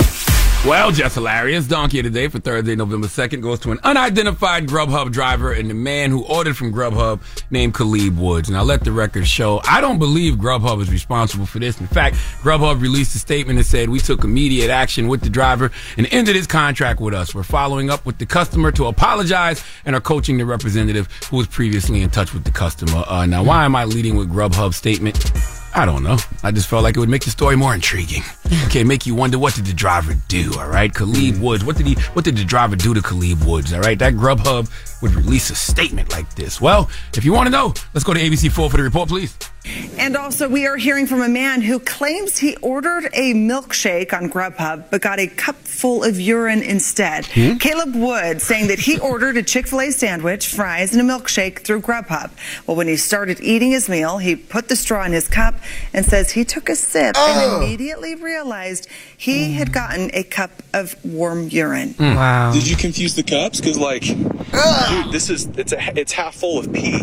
Well, just hilarious. Donkey of the Day for Thursday, November second goes to an unidentified Grubhub driver and the man who ordered from Grubhub named Khalid Woods. Now, let the record show, I don't believe Grubhub is responsible for this. In fact, Grubhub released a statement that said, we took immediate action with the driver and ended his contract with us. We're following up with the customer to apologize and are coaching the representative who was previously in touch with the customer. Uh, now, why am I leading with Grubhub's statement? I don't know. I just felt like it would make the story more intriguing. Okay, make you wonder, what did the driver do? All right, Khalid Woods. What did he? What did the driver do to Khalid Woods? All right, that Grubhub would release a statement like this. Well, if you want to know, let's go to A B C four for the report, please. And also, we are hearing from a man who claims he ordered a milkshake on Grubhub, but got a cup full of urine instead. Hmm? Caleb Wood saying that he ordered a Chick-fil-A sandwich, fries, and a milkshake through Grubhub. Well, when he started eating his meal, he put the straw in his cup and says he took a sip Oh. and immediately realized he had gotten a cup of warm urine. Wow. Did you confuse the cups? Because, like, dude, this is, it's a, it's half full of pee.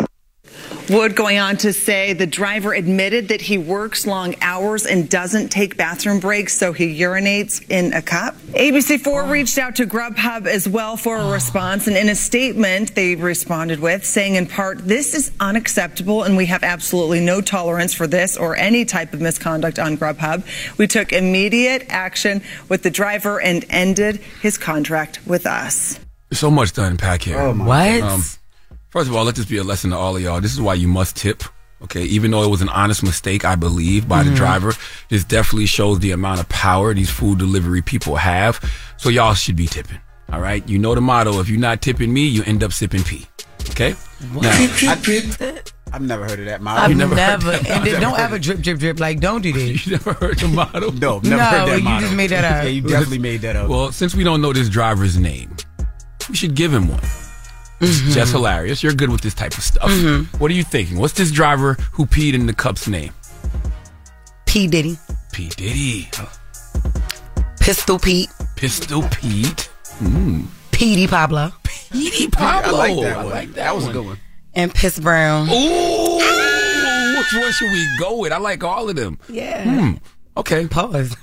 Wood going on to say the driver admitted that he works long hours and doesn't take bathroom breaks, so he urinates in a cup. A B C four reached out to Grubhub as well for a response, and in a statement they responded with saying in part, this is unacceptable and we have absolutely no tolerance for this or any type of misconduct on Grubhub. We took immediate action with the driver and ended his contract with us. So much to unpack here. Oh my Um, first of all, let this be a lesson to all of y'all. This is why you must tip. Okay, even though it was an honest mistake, I believe, by Mhm. the driver, this definitely shows the amount of power these food delivery people have. So y'all should be tipping. All right, you know the motto: if you're not tipping me, you end up sipping pee. Okay. Now, I, I've never heard of that motto. I've You never, never heard that? and then I've don't never ever drip, drip, drip. Like, don't do this. You never heard the motto? No, never No, heard that you motto. just made that up. Yeah, you definitely made that up. Well, since we don't know this driver's name, we should give him one. It's Mhm. just hilarious. You're good with this type of stuff. Mhm. What are you thinking? What's this driver who peed in the Cup's name? P. Diddy. P. Diddy. Pistol Pete. Pistol Pete. Mm. Petey Pablo. Petey Pablo. I like that I one. like that that was one. a good one. And Piss Brown. Ooh. Which one should we go with? I like all of them. Yeah. Hmm. Okay. Pause.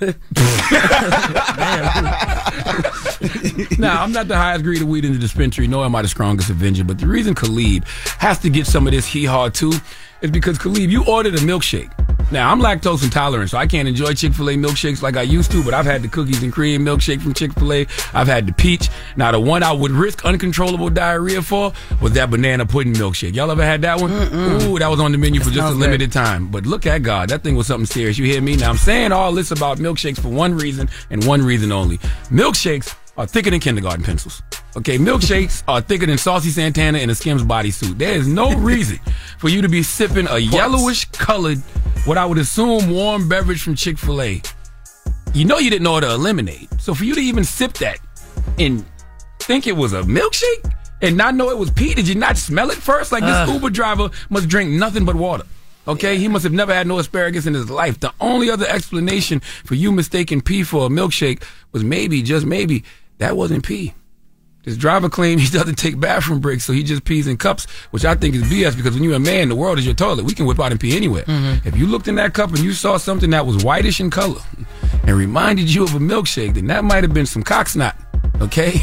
Now, I'm not the highest grade of weed in the dispensary, nor am I the strongest Avenger, but the reason Khalid has to get some of this hee-haw too is because, Khalid, you ordered a milkshake. Now, I'm lactose intolerant, so I can't enjoy Chick-fil-A milkshakes like I used to, but I've had the cookies and cream milkshake from Chick-fil-A. I've had the peach. Now, the one I would risk uncontrollable diarrhea for was that banana pudding milkshake. Y'all ever had that one? Mm-mm. Ooh, that was on the menu for just a smells limited time. But look at God. That thing was something serious. You hear me? Now, I'm saying all this about milkshakes for one reason and one reason only. Milkshakes are thicker than kindergarten pencils. Okay, milkshakes are thicker than Saucy Santana in a Skims bodysuit. There is no reason for you to be sipping a yellowish colored, what I would assume warm beverage from Chick-fil-A. You know you didn't order a lemonade. So for you to even sip that and think it was a milkshake and not know it was pee, did you not smell it first? Like this Ugh. Uber driver must drink nothing but water. Okay, he must have never had no asparagus in his life. The only other explanation for you mistaking pee for a milkshake was maybe, just maybe, that wasn't pee. This driver claimed he doesn't take bathroom breaks, so he just pees in cups, which I think is B S because when you're a man, the world is your toilet. We can whip out and pee anywhere. Mhm. If you looked in that cup and you saw something that was whitish in color and reminded you of a milkshake, then that might have been some cock snot. Okay?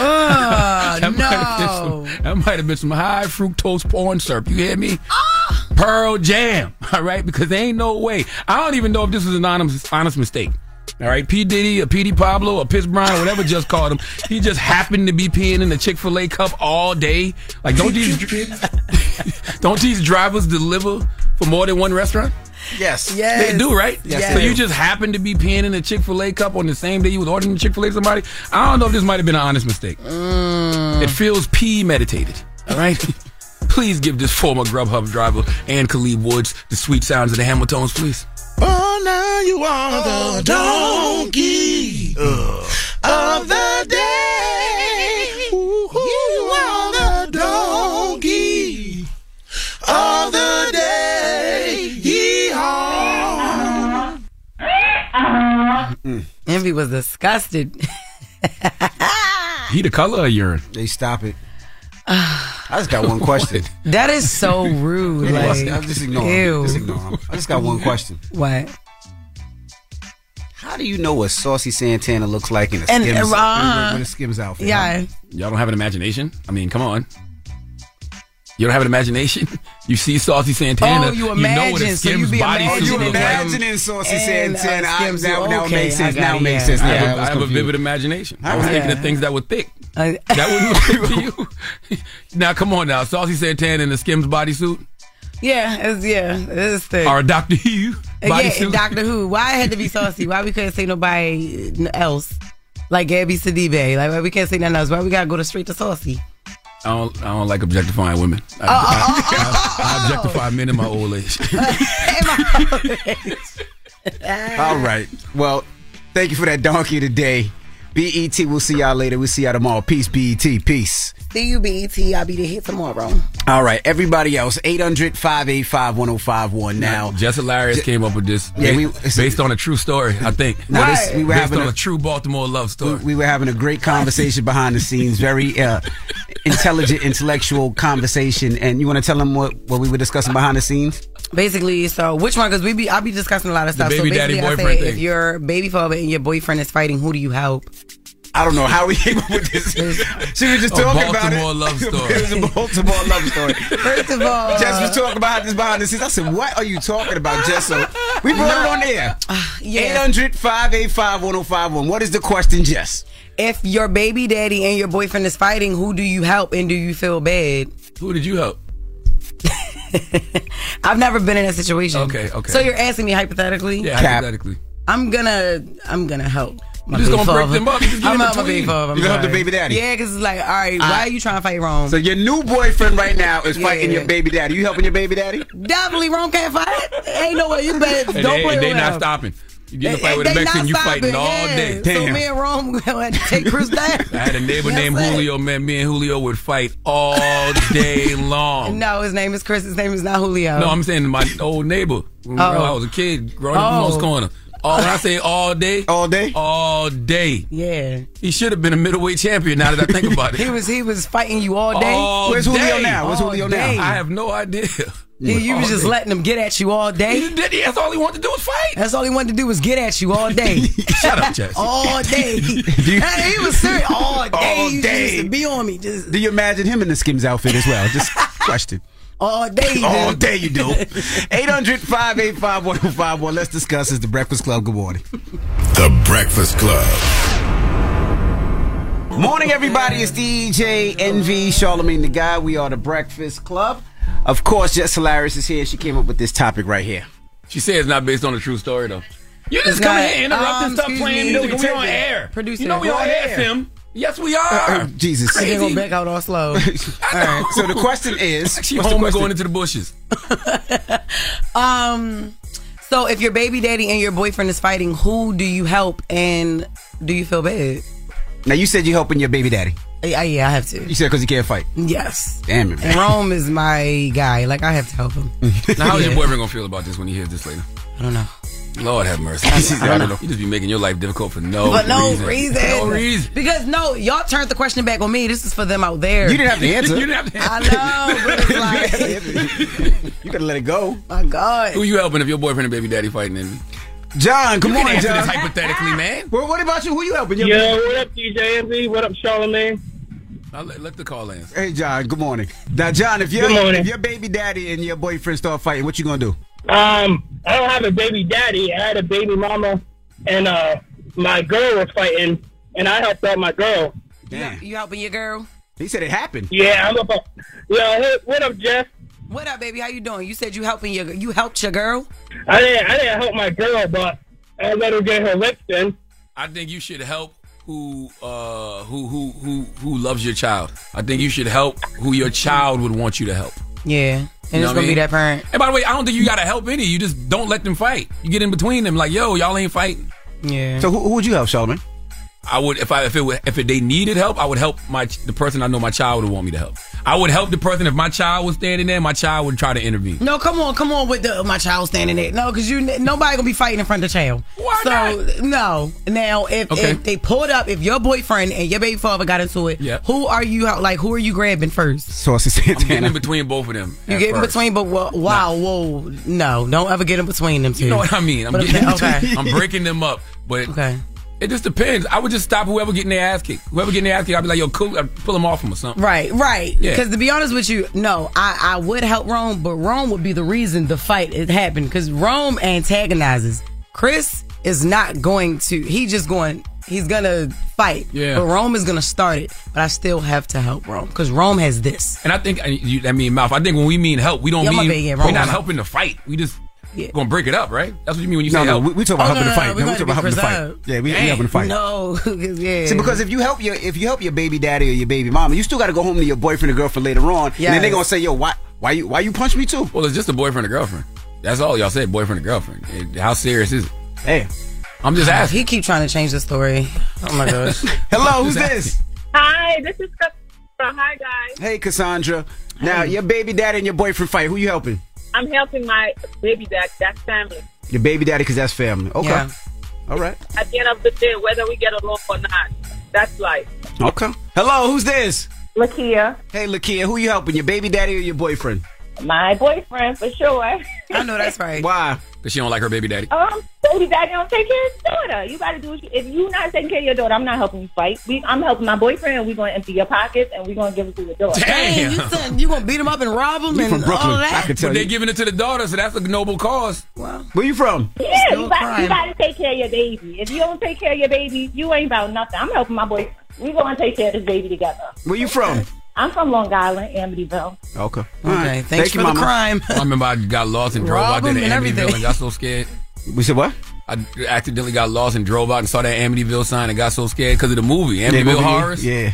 Oh, that, might have been no. some, that might have been some high fructose corn syrup. You hear me? Pearl Jam. All right? Because there ain't no way. I don't even know if this was an honest, honest mistake. All right, P. Diddy or Petey Pablo or Piss Brown or whatever just called him. He just happened to be peeing in the Chick-fil-A cup all day. Like, don't these don't these drivers deliver for more than one restaurant? Yes. Yes. They do, right? Yes, So they you do. just happened to be peeing in a Chick-fil-A cup on the same day you was ordering Chick-fil-A somebody? I don't know if this might have been an honest mistake. Mm. It feels pee meditated. All right? Please give this former Grubhub driver and Khalid Woods the sweet sounds of the Hamiltones, please. Oh, now you are the donkey of the day. You are the donkey of the day. Yee-haw. Envy was disgusted. He the color of urine. They stop it. I just got one question. That is so rude. Like, I'm just ignoring ew. him. Just ignore him. I just got one question. What? How do you know what Saucy Santana looks like in a And, Skims, uh, with a Skims outfit? Yeah. Y'all don't have an imagination? I mean, come on. You don't have an imagination? You see Saucy Santana. Oh, you know what imagine, a so you Skims be bodysuit imagining You looks like. imagining Saucy And, uh, Santana. I- Skims, Now now it okay, makes I sense. got Now it, it makes yeah. sense. I Now have, I a, was I have a confused. vivid imagination. I All was right. thinking of things that were thick. That wouldn't look thick to you. Now, come on now. Saucy Santana in the Skims bodysuit? Yeah, it's, yeah, it's thick. Or a Doctor Who Yeah, bodysuit? Doctor Who. Why it had to be Saucy? Why we couldn't say nobody else? Like Gabby Sidibe. Like, why we can't say nothing else? Why we gotta go to straight to Saucy? I don't, I don't like objectifying women. I, Oh, I, oh, oh, I, I objectify men in my old age. All right. Well, thank you for that donkey today. B E T, we'll see y'all later. We'll see y'all tomorrow. Peace, B E T. Peace. See you, B E T. I'll be there here tomorrow. All right. Everybody else, eight hundred, five eight five, one oh five one now. Jess Hilarious came up with this Yeah, based, we- based on a true story, I think. Now, this- we were based having on a- a, true Baltimore love story. We, we were having a great conversation behind the scenes, very uh, intelligent, intellectual conversation. And you want to tell them what, what we were discussing behind the scenes? Basically, so which one? Because we be, I'll be discussing a lot of The stuff. So baby daddy basically, I boyfriend say thing. if your baby father and your boyfriend is fighting, who do you help? I don't know how we came up with this. She was just A talking about it. Baltimore love story. It was a Baltimore love story. First of all, Jess was talking about this behind the scenes. I said, what are you talking about, Jess? So we brought it on air. yeah. eight hundred, five eight five, one oh five one. What is the question, Jess? If your baby daddy and your boyfriend is fighting, who do you help and do you feel bad? Who did you help? I've never been in that situation. Okay, okay. So you're asking me hypothetically? Yeah, Cap. hypothetically. I'm gonna, I'm gonna help. My You just baby gonna break father. them up. You just get I'm in help my between. baby father. I'm You gonna help the sorry. baby daddy? Yeah, because it's like, all right, why are you trying to fight wrong? So your new boyfriend right now is fighting Yeah. your baby daddy. You helping your baby daddy? Definitely wrong, can't fight. Ain't no way you better And don't they, play and they with not him. stopping. You get in a fight with a Mexican, you fighting all day. So me and Rome had to take Chris down. I had a neighbor named Julio, man. Me and Julio would fight all day long. No, his name is Chris. His name is not Julio. No, I'm saying my old neighbor. When Oh. I was a kid growing up in Oh. Moss Corner. All, when I say all day, all day, all day. Yeah, he should have been a middleweight champion. Now that I think about it, He was he was fighting you all day. All Where's Julio day. now? Where's All Julio now? day. I have no idea. He, you All was just day. letting him get at you all day. He did- That's all he wanted to do was fight. That's all he wanted to do was get at you all day. Shut up, Jesse. All day. you- Hey, he was serious all day. All You day. used to be on me. Just Do you imagine him in the Skims outfit as well? Just question. all day. All dude. day you do. eight hundred, five eight five, one oh five one. Let's discuss. It's The Breakfast Club. Good morning. The Breakfast Club. Morning, everybody. It's D J Envy, Charlamagne the Guy. We are The Breakfast Club. Of course, Jess Hilarious is here. She came up with this topic right here. She said it's not based on a true story, though. You just It's come not- here and interrupt um, and stop excuse playing me. music. You We can on take it. air. Producer, You know we go on air, ahead. Tim. Yes, we are. Uh, uh, Jesus. They gonna back out all slow. All right. So the question is, She what's the home and question? going into the bushes. Um, so if your baby daddy and your boyfriend is fighting, who do you help and do you feel bad? Now you said you're helping your baby daddy. Yeah, yeah, I have to. You said because he can't fight. Yes. Damn it, man. And Rome is my guy. Like I have to help him. Now, how's Yeah. your boyfriend gonna feel about this when he hears this later? I don't know. Lord have mercy. I don't know. You just be making your life difficult for no But no reason. reason. No reason. Because no, y'all turned the question back on me. This is for them out there. You didn't have to answer. You didn't have to I know, but it's like, You gotta let it go. my God. Who you helping if your boyfriend and baby daddy fighting? Envy? John, good You can morning, answer John. this hypothetically, man. Well, what about you? Who you helping? Your Yo, what up, D J Envy? What up, Charlamagne? I'll let, let the call answer. Hey, John. Good morning. Now, John, if your Good morning. if your baby daddy and your boyfriend start fighting, what you gonna do? Um, I don't have a baby daddy. I had a baby mama, and uh, my girl was fighting, and I helped out my girl. Damn. You helping your girl? He said it happened. Yeah, I'm up. Yo, hey, what up, Jeff? What up, baby? How you doing? You said you helping your you helped your girl? I didn't. I didn't help my girl, but I let her get her licks in. I think you should help who uh who who who who loves your child. I think you should help who your child would want you to help. Yeah. And You know it's what gonna I be mean? that parent. And by the way, I don't think you gotta help any. You just don't let them fight. You get in between them, like, yo, y'all ain't fighting. Yeah. So who, who would you help, Charlamagne? I would if I if it were, if it, they needed help, I would help my the person I know my child would want me to help. I would help the person if my child was standing there. My child would try to intervene. No, come on, come on with the my child standing there. No, because you nobody gonna be fighting in front of the child. Why so, not? no. Now, if, Okay. if they pulled up, if your boyfriend and your baby father got into it, Yeah. who are you like? Who are you grabbing first? Saucy I'm getting Santana. in between both of them. You at get in first. between, but wow, wow, whoa, no, don't ever get in between them two. You know what I mean? I'm But getting in okay. between. I'm breaking them up, but Okay. it just depends. I would just stop whoever getting their ass kicked. Whoever getting their ass kicked, I'd be like, yo, cool, I'd pull them off them or something. Right, right. Yeah. Because to be honest with you, no, I, I would help Rome, but Rome would be the reason the fight it happened. Because Rome antagonizes. Chris is not going to. He just going. He's gonna fight. Yeah. But Rome is gonna start it. But I still have to help Rome because Rome has this. And I think and you, I mean mouth. I think when we mean help, we don't Yeah, my mean bad, yeah, we're wrong not mouth. helping the fight. We just Yeah. gonna break it up, right? That's what you mean when you No, say no, help. we, we talking about Oh, helping no, the no, fight. we're No, we gonna talking about be helping the fight. preserved. Yeah, we, we Dang. helping the fight. No, 'cause, yeah. See, because if you help your if you help your baby daddy or your baby mama, you still got to go home to your boyfriend or girlfriend later on, and then Yes. they gonna say, "Yo, why why you why you punch me too?" Well, it's just a boyfriend or girlfriend. That's all y'all said, boyfriend or girlfriend. It- how serious is it? Hey, I'm just asking. He keep trying to change the story. Oh my gosh. hello, who's Just this? Hi, this is Cassandra. Hi, guys. Hey, Cassandra. Now, your baby daddy and your boyfriend fight. Who you helping? I'm helping my baby dad. That's family. Your baby daddy, because that's family. Okay. Yeah. All right. At the end of the day, whether we get along or not, that's life. Okay. Hello, who's this? Lakia, Hey, Lakia, who you helping? Your baby daddy or your boyfriend? my boyfriend for sure. I know that's right. Why? Because she don't like her baby daddy. Um, baby daddy don't take care of his daughter. You got to do what you, if you not taking care of your daughter, I'm not helping you fight. We, I'm helping my boyfriend, and we're going to empty your pockets, and we're going to give it to your daughter. Dang, you said you gonna beat him up and rob him You and from Brooklyn? all I that. can tell But they you. giving it to the daughter, so that's a noble cause. Wow. Where you from? Yeah, Still you got, crying. you got to take care of your baby. If you don't take care of your baby, you ain't about nothing. I'm helping my boyfriend. We're going to take care of this baby together. Where you from? I'm from Long Island, Amityville. Okay. All Okay, right. thanks Thank for you, the mama. crime. I remember I got lost and drove Rob out there to him and Amityville everything. and got so scared. We said what? I accidentally got lost and drove out and saw that Amityville sign and got so scared because of the movie, Yeah, Amityville movie, Horrors. Yeah.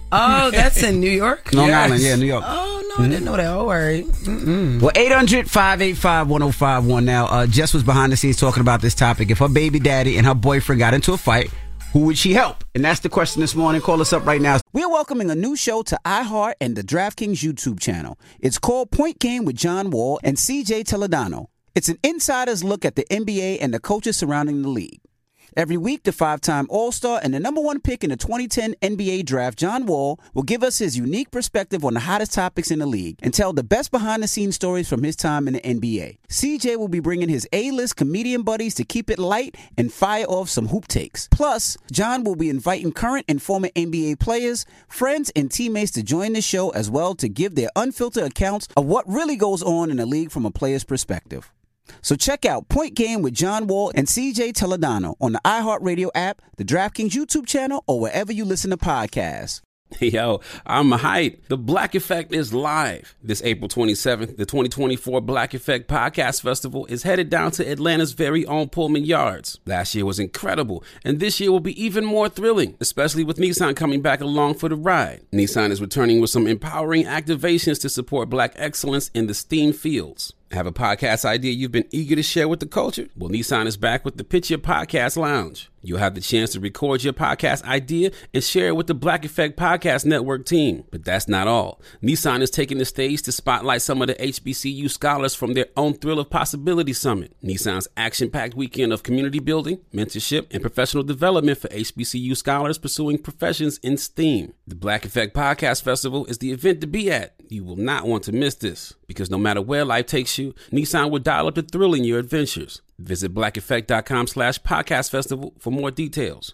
Oh, that's in New York? Long Yes. Island, yeah, New York. Oh, no, I didn't know that. All right. Mm-mm. Well, eight hundred, five eight five, one oh five one. Now, uh, Jess was behind the scenes talking about this topic. If her baby daddy and her boyfriend got into a fight, who would she help? And that's the question this morning. Call us up right now. We're welcoming a new show to iHeart and the DraftKings YouTube channel. It's called Point Game with John Wall and C J Toledano. It's an insider's look at the N B A and the coaches surrounding the league. Every week, the five-time All-Star and the number one pick in the twenty ten N B A draft, John Wall, will give us his unique perspective on the hottest topics in the league and tell the best behind-the-scenes stories from his time in the N B A. C J will be bringing his A-list comedian buddies to keep it light and fire off some hoop takes. Plus, John will be inviting current and former N B A players, friends, and teammates to join the show as well to give their unfiltered accounts of what really goes on in the league from a player's perspective. So check out Point Game with John Wall and C J Toledano on the iHeartRadio app, the DraftKings YouTube channel, or wherever you listen to podcasts. Yo, I'm hyped. The Black Effect is live. This April twenty-seventh, the twenty twenty-four Black Effect Podcast Festival is headed down to Atlanta's very own Pullman Yards. Last year was incredible, and this year will be even more thrilling, especially with Nissan coming back along for the ride. Nissan is returning with some empowering activations to support Black excellence in the STEAM fields. Have a podcast idea you've been eager to share with the culture? Well, Nissan is back with the Pitch Your Podcast Lounge. You'll have the chance to record your podcast idea and share it with the Black Effect Podcast Network team. But that's not all. Nissan is taking the stage to spotlight some of the H B C U scholars from their own Thrill of Possibility Summit, Nissan's action-packed weekend of community building, mentorship, and professional development for H B C U scholars pursuing professions in STEAM. The Black Effect Podcast Festival is the event to be at. You will not want to miss this, because no matter where life takes you, Nissan will dial up the thrill in your adventures. Visit blackeffect.com slash podcast festival for more details.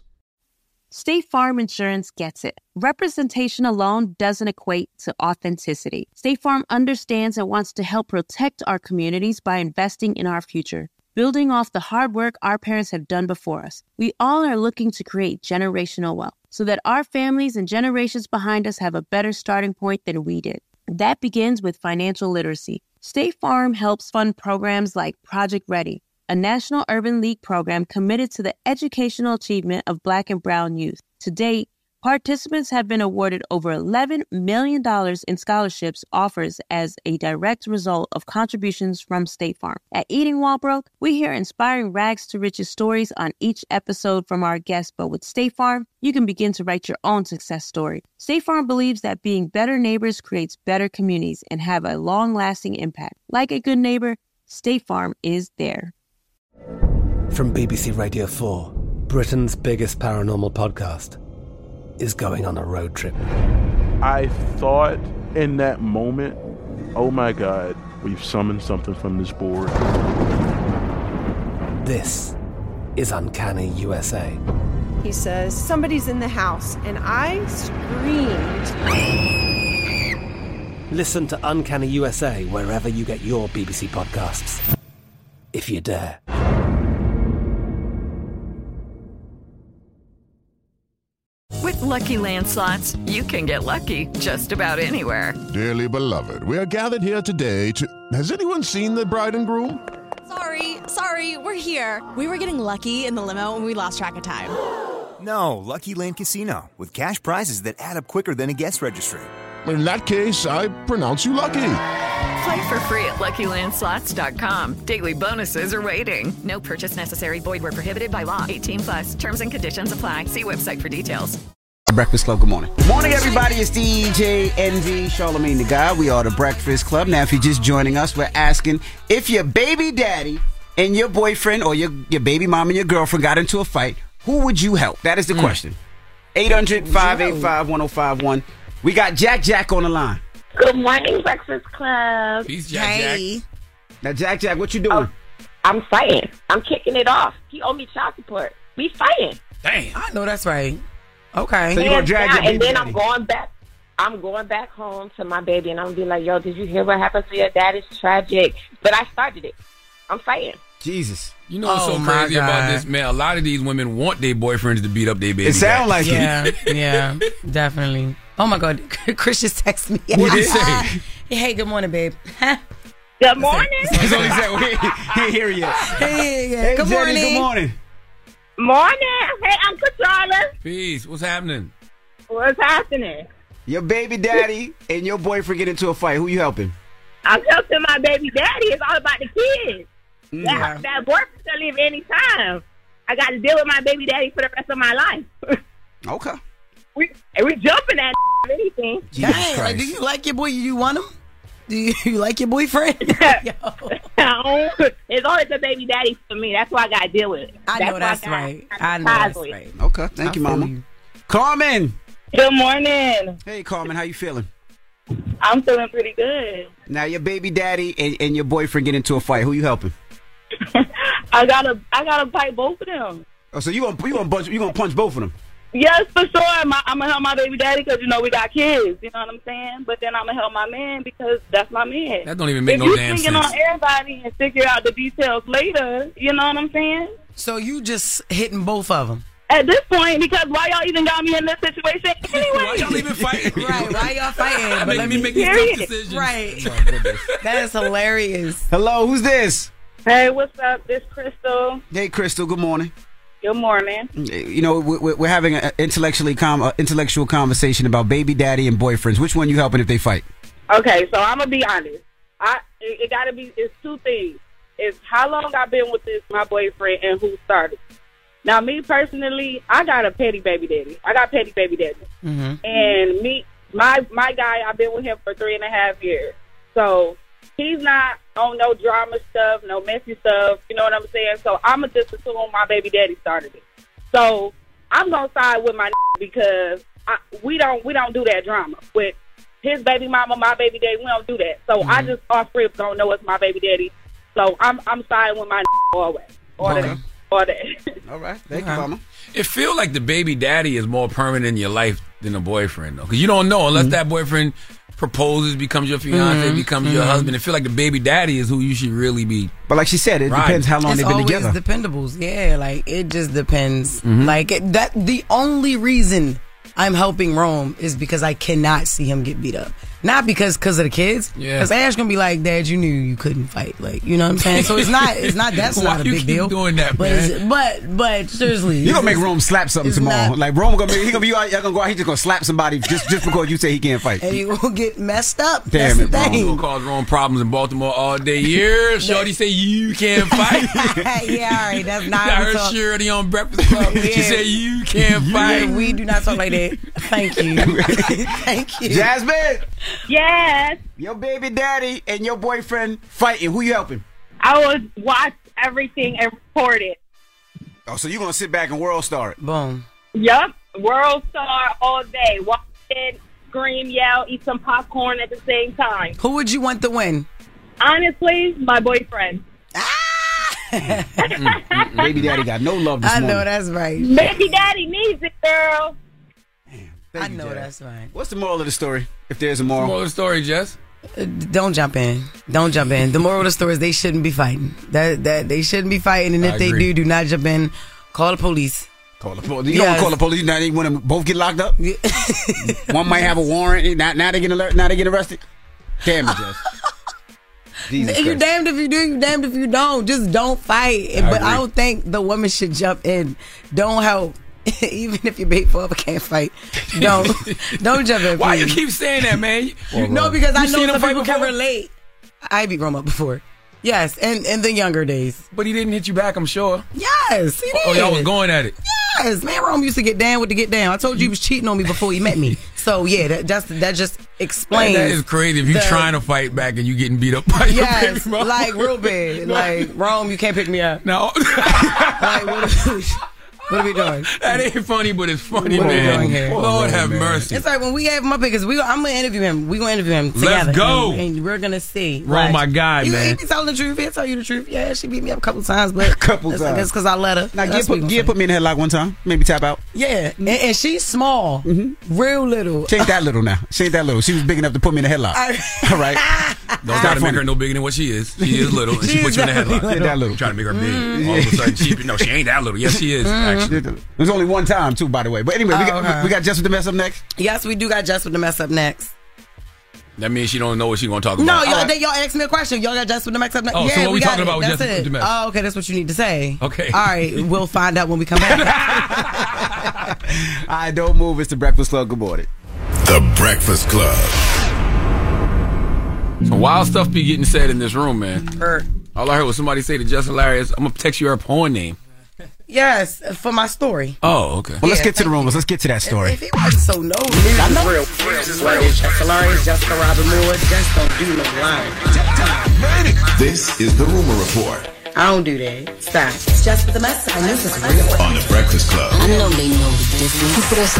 State Farm Insurance gets it. Representation alone doesn't equate to authenticity. State Farm understands and wants to help protect our communities by investing in our future, building off the hard work our parents have done before us. We all are looking to create generational wealth so that our families and generations behind us have a better starting point than we did. That begins with financial literacy. State Farm helps fund programs like Project Ready, a National Urban League program committed to the educational achievement of Black and Brown youth. To date, participants have been awarded over eleven million dollars in scholarships offers as a direct result of contributions from State Farm. At Eating While Broke, we hear inspiring rags to riches stories on each episode from our guests, but with State Farm, you can begin to write your own success story. State Farm believes that being better neighbors creates better communities and have a long-lasting impact. Like a good neighbor, State Farm is there. From B B C Radio four, Britain's biggest paranormal podcast is going on a road trip. I thought in that moment, oh my God, we've summoned something from this board. This is Uncanny U S A. He says, somebody's in the house, and I screamed. Listen to Uncanny U S A wherever you get your B B C podcasts, if you dare. With Lucky Land Slots, you can get lucky just about anywhere. Dearly beloved, we are gathered here today to... Has anyone seen the bride and groom? Sorry, sorry, we're here. We were getting lucky in the limo and we lost track of time. No, Lucky Land Casino, with cash prizes that add up quicker than a guest registry. In that case, I pronounce you lucky. Play for free at Lucky Land Slots dot com. Daily bonuses are waiting. No purchase necessary. Void where prohibited by law. eighteen plus. Terms and conditions apply. See website for details. Breakfast Club, good morning. Morning, everybody. It's D J N V, Charlamagne the God. We are the Breakfast Club. Now, if you're just joining us, we're asking if your baby daddy and your boyfriend or your, your baby mom and your girlfriend got into a fight, who would you help? That is the mm. question. eight hundred, five eight five, one oh five one. We got Jack Jack on the line. Good morning, Breakfast Club. Peace, Jack hey. Jack. Now, Jack Jack, what you doing? Oh, I'm fighting. I'm kicking it off. He owe me child support. We fighting. Damn. I know that's right. Okay. So you gonna drag your baby and then daddy. I'm going back. I'm going back home to my baby, and I'm gonna be like, "Yo, did you hear what happened to your dad? It's tragic." But I started it. I'm fighting. Jesus. You know what's Oh, so my crazy God. about this, man? A lot of these women want their boyfriends to beat up their baby. It sound like Yeah, it. yeah, definitely. Oh my God, Chris just texted me. What did he say? Hey, good morning, babe. Good morning. That's all he said. We ain't here yet. Hey, yeah. Hey, good Jenny, morning. good morning. Morning. Hey, Uncle Charles. Peace. What's happening? What's happening? Your baby daddy and your boyfriend get into a fight. Who you helping? I'm helping my baby daddy. It's all about the kids. Mm. That, that boyfriend can leave anytime. I got to deal with my baby daddy for the rest of my life. Okay. We and we jumping at anything. Dang, like, do you like your boy? You want him? Do you, you like your boyfriend? It's always the baby daddy for me. That's why I got to deal with it. I know that's, that's right. I know that's with. right. Okay, thank I you, Mama. You. Carmen. Good morning. Hey, Carmen, how you feeling? I'm feeling pretty good. Now, your baby daddy and, and your boyfriend get into a fight. Who you helping? I gotta, I gotta fight both of them. Oh, so you gonna you gonna punch, you gonna punch both of them? Yes, for sure. My, I'm gonna help my baby daddy because you know we got kids. You know what I'm saying? But then I'm gonna help my man because that's my man. That don't even make if no damn sense. If you thinking on everybody and figure out the details later, you know what I'm saying? So you just hitting both of them? At this point, because why y'all even got me in this situation anyway? Why y'all even fighting? Right, why y'all fighting? But let me make these tough decisions. Right. Oh, that is hilarious. Hello, who's this? Hey, what's up? This Crystal. Hey, Crystal, good morning. Good morning. You know, we're, we're having an intellectually com- intellectual conversation about baby daddy and boyfriends. Which one you helping if they fight? Okay, so I'm going to be honest. I It, it got to be, it's two things. It's how long I've been with this, my boyfriend, and who started. Now, me personally, I got a petty baby daddy. I got petty baby daddy. Mm-hmm. And me, my my guy, I've been with him for three and a half years. So he's not on no drama stuff, no messy stuff. You know what I'm saying? So I'm going to just assume my baby daddy started it. So I'm going to side with my because I, we don't we don't do that drama. With his baby mama, my baby daddy, we don't do that. So mm-hmm. I just off rip don't know it's my baby daddy. So I'm I'm siding with my always. Or okay. that. Or that. All right. Thank you, Mama. It feel like the baby daddy is more permanent in your life than a boyfriend, though. Because you don't know unless mm-hmm. that boyfriend proposes, becomes your fiance, mm-hmm. becomes mm-hmm. your husband. It feel like the baby daddy is who you should really be. But like she said, it riding. depends how long it's they've been together. It's always dependables. Yeah, like it just depends. Mm-hmm. Like it, that. The only reason I'm helping Rome is because I cannot see him get beat up. Not because because of the kids. Yeah. Because Ash gonna be like, Dad, you knew you couldn't fight. Like, you know what I'm saying? So it's not it's not that's Why not a you big keep deal. Doing that, but man? It's, but but seriously, you gonna make Rome slap something tomorrow. Not, like Rome gonna be he gonna be y'all gonna go out. He's just gonna slap somebody just just because you say he can't fight. And he will get messed up. Damn that's it, the Rome. thing. Gonna cause Rome problems in Baltimore all day. Yeah, Shorty say you can't fight. Yeah, all right, that's not. Got her Shorty on Breakfast Club. Yeah. She said you can't fight. Yeah, we do not talk like that. Thank you. Thank you, Jasmine. Yes. Your baby daddy and your boyfriend fighting. Who you helping? I would watch everything and report it. Oh, so you gonna sit back and world star it? Boom. Yup. World star all day. Watch it, scream, yell, eat some popcorn at the same time. Who would you want to win? Honestly, my boyfriend. Mm-mm. Baby daddy got no love this I morning. know that's right. Baby daddy needs it, girl. I you, know Jess. that's right. What's the moral of the story? If there's a moral. Moral of the story, Jess? Uh, don't jump in. Don't jump in. The moral of the story is they shouldn't be fighting. That that they shouldn't be fighting, and if they do, do not jump in. Call the police. Call the police. You yes. don't call the police. Now they want to both get locked up. One might have a warrant. Now, now they get alert. Now they get arrested. Damn it, Jess. Jesus you Christ. damned if you do, you damned if you don't. Just don't fight. I but agree. I don't think the woman should jump in. Don't help. Even if your baby father can't fight, don't don't jump in. Why please. you keep saying that, man? You know, because you I know some people before? can relate. I beat Rome up before. Yes, and in the younger days. But he didn't hit you back, I'm sure. Yes, he did. Oh, y'all was going at it. Yes, man, Rome used to get down with the get down. I told you he was cheating on me before he met me. So yeah, that just that just explains. Man, that is crazy. If you the, trying to fight back and you getting beat up by your yes, baby mama. like real bad. Like Rome, you can't pick me up. No. Like what? What are we doing? That ain't funny, but it's funny, what man. Are we doing here? Lord have mercy. It's like when we have him up here, because we, I'm going to interview him. We're going to interview him together. Let's go. And, and we're going to see. Oh, my God, he, man. He be telling the truth. He'll tell you the truth. Yeah, she beat me up a couple times, but a couple that's, times. That's because I let her. Now, Gia put, Gia put me in the headlock one time. Maybe tap out. Yeah, and, and she's small. Mm-hmm. Real little. She ain't that little now. She ain't that little. She was big enough to put me in the headlock. All right. Don't try to make her no bigger than what she is. She is little, and she, she put you in the headlock. She ain't that little. Trying to make her big. Mm-hmm. All of a sudden, she, no, she ain't that little. Yes, she is, mm-hmm. actually. There's only one time, too, by the way. But anyway, we, oh, got, okay. we got Jess with the mess up next? Yes, we do got Jess with the mess up next. That means she don't know what she gonna talk no, about. No, y'all, right. they, y'all asked me a question. Y'all got Jess with the mess up next? Oh, yeah, so what we we got talking it. about with That's Jess it. with the mess? Oh, okay, that's what you need to say. Okay. All right, we'll find out when we come back. All right, don't move. It's the Breakfast Club. Good morning. The The Breakfast Club. Some wild stuff be getting said in this room, man. Heard. All I heard was somebody say to Just Hilarious, I'm going to text you her porn name. Yes, for my story. Oh, okay. Well, let's Yeah, get to the thank rumors. Let's get to that story. If he wasn't so nosy, I know. Real. What is Just Hilarious, Jessica Robin Moore, just don't do no lying. This is the Rumor Report I don't do that. Stop. It's just for the message. And this is real. on The Breakfast Club. I know they know the difference.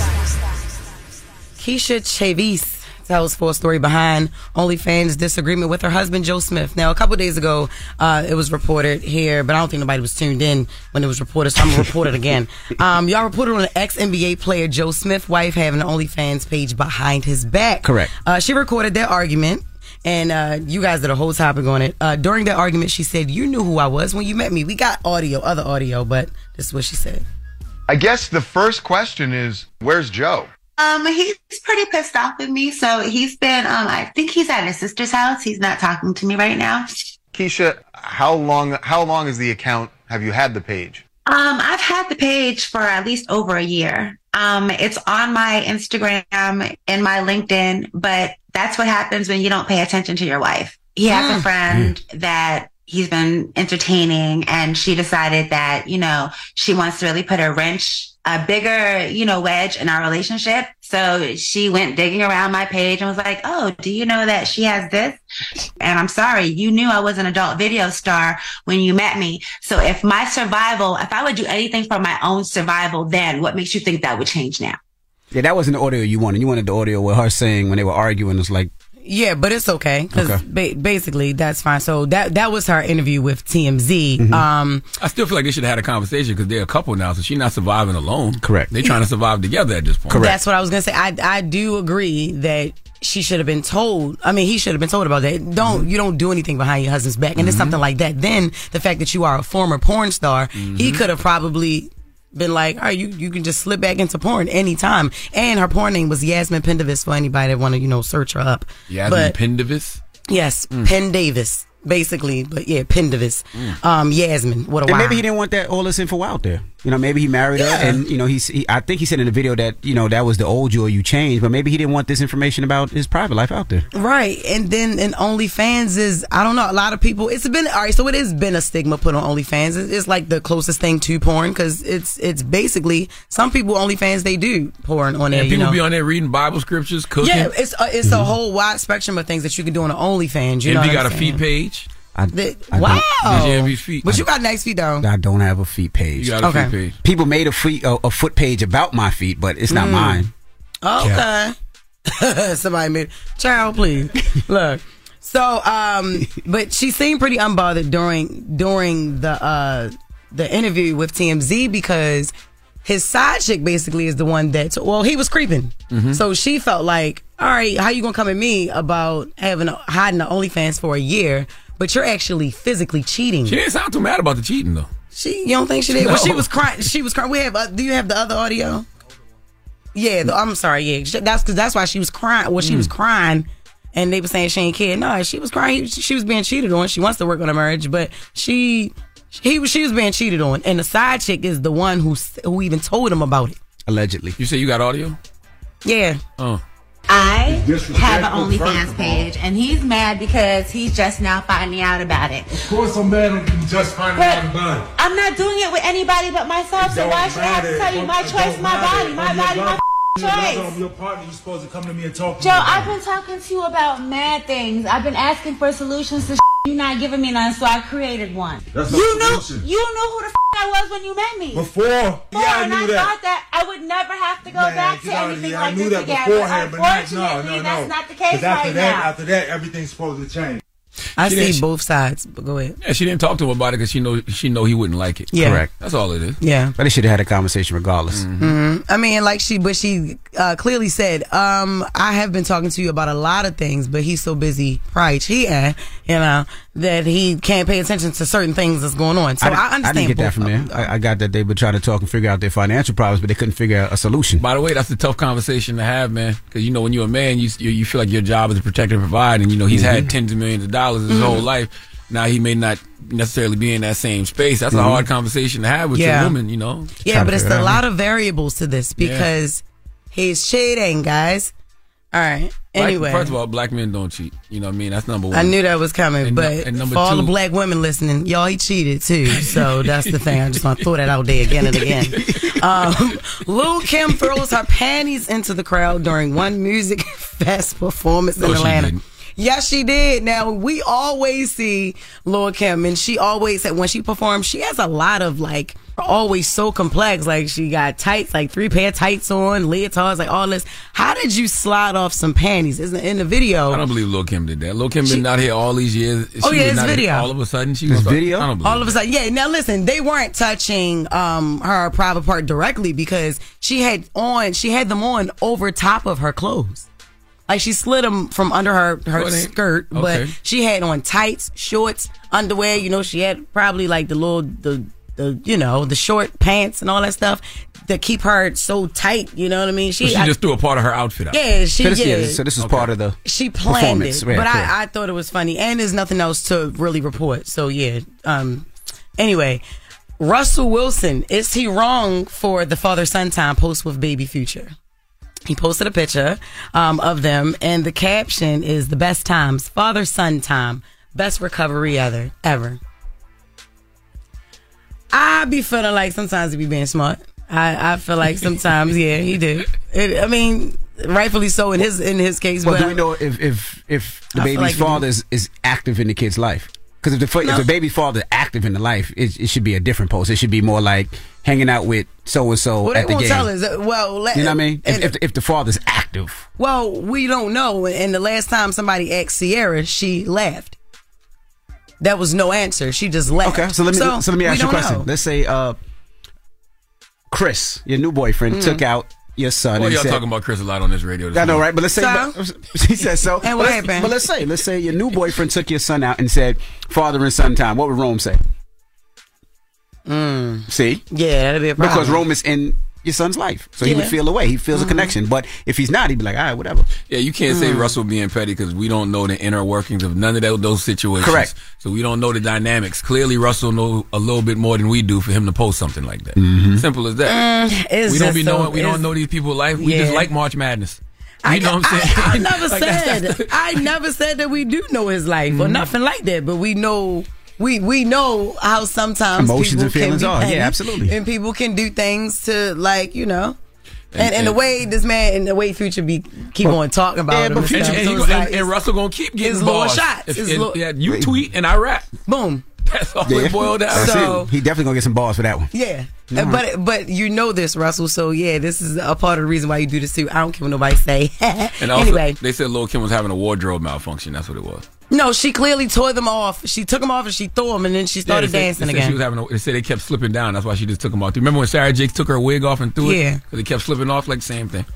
Keisha Chavis tells full story behind OnlyFans disagreement with her husband, Joe Smith. Now, a couple of days ago, uh, it was reported here, but I don't think nobody was tuned in when it was reported, so I'm going to report it again. Um, y'all reported on the ex-N B A player Joe Smith wife having an OnlyFans page behind his back. Correct. Uh, she recorded their argument. And uh, you guys did a whole topic on it. Uh, during that argument, she said, "You knew who I was when you met me." We got audio, other audio, but this is what she said. I guess the first question is, where's Joe? Um, he's pretty pissed off with me. So he's been, um, I think he's at his sister's house. He's not talking to me right now. Keisha, how long, how long is the account? Have you had the page? Um, I've had the page for at least over a year. Um, it's on my Instagram and my LinkedIn, but that's what happens when you don't pay attention to your wife. He has Mm. a friend that he's been entertaining, and she decided that, you know, she wants to really put a wrench, a bigger, you know, wedge in our relationship. So she went digging around my page and was like, "Oh, do you know that she has this?" And I'm sorry, you knew I was an adult video star when you met me. So if my survival, if I would do anything for my own survival, then what makes you think that would change now? Yeah, that wasn't the audio you wanted. You wanted the audio with her saying when they were arguing, it's like, Yeah, but it's okay because Okay. ba- basically that's fine. So that that was her interview with T M Z. Mm-hmm. Um, I still feel like they should have had a conversation because they're a couple now, so she's not surviving alone. Correct. They're trying to survive together at this point. That's what I was gonna say. I I do agree that she should have been told. I mean, he should have been told about that. Don't Mm-hmm. you don't do anything behind your husband's back, and it's something like that. Then the fact that you are a former porn star, he Mm-hmm. could have probably been like, all right, you you can just slip back into porn anytime. And her porn name was Yasmin Pendavis for anybody that want to you know search her up. Yasmin But- Pendavis? Yes, Penn Davis, basically. But yeah, Penn Davis. Um, Yasmin. What a and wow. maybe he didn't want that all this info out there. You know, maybe he married Yeah. her, and you know, he's. He, I think he said in the video that you know that was the old you or you changed, but maybe he didn't want this information about his private life out there. Right. And then in OnlyFans is, I don't know, a lot of people, it's been, all right, so it has been a stigma put on OnlyFans. It's, it's like the closest thing to porn because it's it's basically, some people, OnlyFans, they do porn on there. And you people know? be on there reading Bible scriptures, cooking. Yeah, it's a, it's a whole wide spectrum of things that you can do on an OnlyFans. You and know we what got I'm a saying? feet page. I, The- I wow. don't- Did you have his feet? But you got nice feet though. I don't have a feet page. You got a Okay. feet page. People made a feet a, a foot page about my feet, but it's not Mm. mine. Okay. Somebody made child, please. Look. So, um, but she seemed pretty unbothered during during the uh the interview with T M Z because his side chick basically is the one that well he was creeping. Mm-hmm. So she felt like, all right, how you gonna come at me about having a, hiding the OnlyFans for a year, but you're actually physically cheating? She didn't sound too mad about the cheating though. She, you don't think she did? No. Well, she was crying. She was crying. We have. Uh, do you have the other audio? Yeah, the, I'm sorry. Yeah, She- that's because that's why she was crying. Well, she Mm. was crying, and they were saying she ain't kid. No, she was crying. She was being cheated on. She wants to work on a marriage, but she, he was, she was being cheated on, and the side chick is the one who who even told him about it. Allegedly. You say you got audio? Yeah. Oh. I have an OnlyFans page, and he's mad because he's just now finding out about it. Of course I'm mad at you just finding But out about it. I'm not doing it with anybody but myself, so Don't why should I have to matter. tell you my It choice, don't my matter. body, my I'm your body, my brother. Your brother, choice? I'm your partner. You're supposed to come to me and talk to Joe, me about I've it. been talking to you about mad things. I've been asking for solutions to you're not giving me none, so I created one. That's a you knew solution. you knew who the I was when you met me. Before, Before, yeah, I and knew I that. thought that I would never have to go Man, back get to out of anything here. like I knew this that again. beforehand, but not, unfortunately, no, no, no. that's not the case 'Cause after right that, now. after that, everything's supposed to change. I She see didn't- both sides, but go ahead. Yeah, she didn't talk to him about it because she know she know he wouldn't like it. Yeah. Correct. That's all it is. Yeah. But they should have had a conversation regardless. hmm I mean, like she, but she uh, clearly said, um, I have been talking to you about a lot of things, but he's so busy right here, you know, that he can't pay attention to certain things that's going on. So I, di- understand. I didn't get that both from of there. them. I, I got that they were trying to talk and figure out their financial problems, but they couldn't figure out a solution. By the way, that's a tough conversation to have, man. Because you know, when you're a man, you you, you feel like your job is to protect and provide, and you know he's Mhm. had tens of millions of dollars his Mm-hmm. whole life. Now he may not necessarily be in that same space. That's Mhm. a hard conversation to have with Yeah. your woman, you know. Yeah, but it's a lot of variables to this because he's cheating, guys. All right. Anyway. First of all, black men don't cheat. You know what I mean? That's number one. I knew that was coming, and, but and number for all two, the black women listening, y'all, he cheated too. So that's the thing. I just want to throw that out there again and again. Um, Lil' Kim throws her panties into the crowd during one Music Fest performance No, in she Atlanta. didn't. Yes, she did. Now, we always see Lil' Kim, and she always, when she performs, she has a lot of, like, always so complex. Like, she got tights, like three pair of tights on, leotards, like all this. How did you slide off some panties? Isn't in the video? I don't believe Lil' Kim did that. Lil' Kim been out here all these years. She Oh, yeah, was it's not- video. All of a sudden, she It's was video? I don't believe All of a sudden, yeah. Now listen, they weren't touching um her private part directly because she had on, she had them on over top of her clothes. Like she slid them from under her her Oh, they- skirt, but okay. she had on tights, shorts, underwear. You know, she had probably like the little the the you know the short pants and all that stuff that keep her so tight. You know what I mean? So she I- just threw a part of her outfit out. Yeah, she So this, yeah. yeah, so this is part of the She planned performance. it, Yeah, but cool. I, I thought it was funny, and there's nothing else to really report. So yeah. Um. Anyway, Russell Wilson, is he wrong for the father-son time post with Baby Future? He posted a picture um, of them, and the caption is "The best times, father-son time, best recovery ever." Ever. I be feeling like sometimes he be being smart. I, I feel like sometimes, yeah, he do. It, I mean, rightfully so in his in his case. Well, but do we know if if if the I feel baby's like he father do. is, is active in the kid's life? Because if the fa- No. if the baby's father is active in the life, it, it should be a different post. It should be more like hanging out with so and so Well, they at the won't game. tell us. uh, Well, let, You know what I mean? If, and- if, if the father's active, well, we don't know. And the last time somebody asked Sierra, she laughed. That was no answer. She just laughed. okay. So let me so, let me we ask you a don't question. know. Let's say uh, Chris, your new boyfriend, Mm. took out your son. Well, and y'all said, talking about Chris a lot on this radio. This I know, morning. right? But let's say So? he said so. And what but let's- happened? But let's say, let's say your new boyfriend took your son out and said, "Father and son time." What would Rome say? Mm. See? Yeah, that'd be a problem. Because Rome is in your son's life, so he would Yeah. feel away. He feels Mhm. a connection. But if he's not, he'd be like, "All right, whatever." Yeah, you can't say Mm. Russell being petty because we don't know the inner workings of none of those, those situations. Correct. So we don't know the dynamics. Clearly, Russell know a little bit more than we do for him to post something like that. Mm-hmm. Simple as that. Mm, it's we don't just be so- knowing. We don't it's- know these people's life. We just Yeah. like March Madness. You I, know what I'm I- saying? I, never Like, that's- said that's the- I never said that we do know his life Mm-hmm. or nothing like that, but we know we we know how sometimes Emotions people and feelings can be are. Yeah, petty, absolutely. and people can do things to like you know. And, And- and, the and- way this man and the way Future be keep Well, on talking about yeah, him but and Future- stuff. and, So he it's go- like, and- and Russell gonna keep getting his little bars. shots. If- His and- little- yeah, you tweet and I rap. Boom. That's all Yeah. it boiled down. That's So- it. He definitely gonna get some balls for that one. Yeah. All Uh, But but you know this, Russell. So yeah, this is a part of the reason why you do this too. I don't care what nobody say. And also, anyway, they said Lil' Kim was having a wardrobe malfunction. That's what it was. no, she clearly tore them off. She took them off and she threw them, and then she started Yeah, they said- dancing they said again. She was having. A, they said they kept slipping down. That's why she just took them off. Do you remember when Sarah Jakes took her wig off and threw it? Yeah. Because it kept slipping off like the same thing.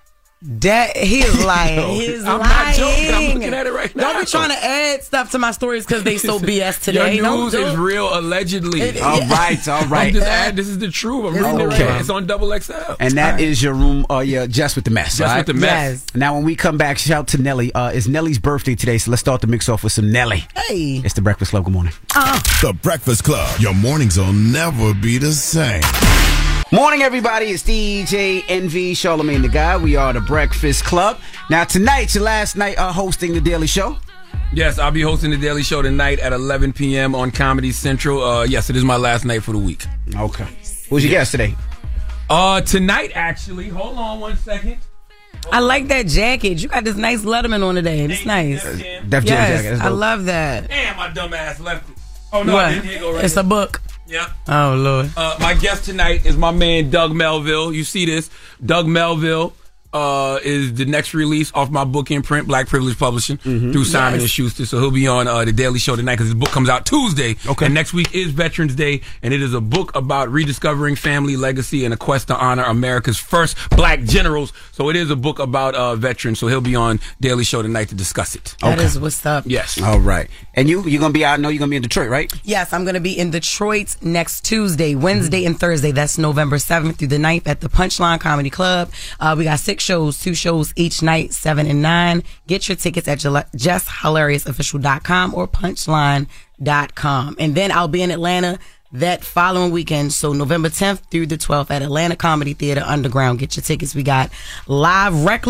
That he is lying. Yo, he is I'm lying. not joking. I'm looking at it right now. Don't be trying to add stuff to my stories because they so B S today. Your Don't news do is it. real, allegedly. It- All yeah. right, all right. I'm just add, this is the truth. I'm It's reading it right okay. now. It's on double X L. And that is your room, uh, your Just with the Mess. Just all right? with the mess. Now, when we come back, shout out to Nelly. Uh, it's Nelly's birthday today, so let's start the mix off with some Nelly. Hey. It's the Breakfast Club. Good morning. The Breakfast Club. Your mornings will never be the same. Morning, everybody. It's D J Envy, Charlamagne the Guy. We are the Breakfast Club. Now, tonight's your last night uh, hosting the Daily Show. Yes, I'll be hosting the Daily Show tonight at eleven p.m. on Comedy Central. Uh, yes, it is my last night for the week. Okay. Who's your guest today? Uh, tonight, actually. Hold on one second. I like that jacket. You got this nice Letterman on today. It's nice. Def Jam yes, jacket. That's I dope. love that. Damn, my dumb ass left it. Oh, no, What? I didn't. Here you go right It's here. a book. Yeah. Oh Lord. Uh, my guest tonight is my man Doug Melville. You see this? Doug Melville uh, is the next release off my book in print, Black Privilege Publishing, through Simon Yes. and Schuster. So he'll be on uh, the Daily Show tonight because his book comes out Tuesday. Okay. And next week is Veterans Day, and it is a book about rediscovering family legacy and a quest to honor America's first black generals. So it is a book about uh, veterans. So he'll be on Daily Show tonight to discuss it. That Okay. is what's up. Yes. All right. And you, you're going to be out, I know you're going to be in Detroit, right? Yes, I'm going to be in Detroit next Tuesday, Wednesday, and Thursday. That's November seventh through the ninth at the Punchline Comedy Club. Uh, we got six shows, two shows each night, seven and nine. Get your tickets at just hilarious official dot com or punchline dot com. And then I'll be in Atlanta that following weekend. So November tenth through the twelfth at Atlanta Comedy Theater Underground. Get your tickets. We got Live Reckless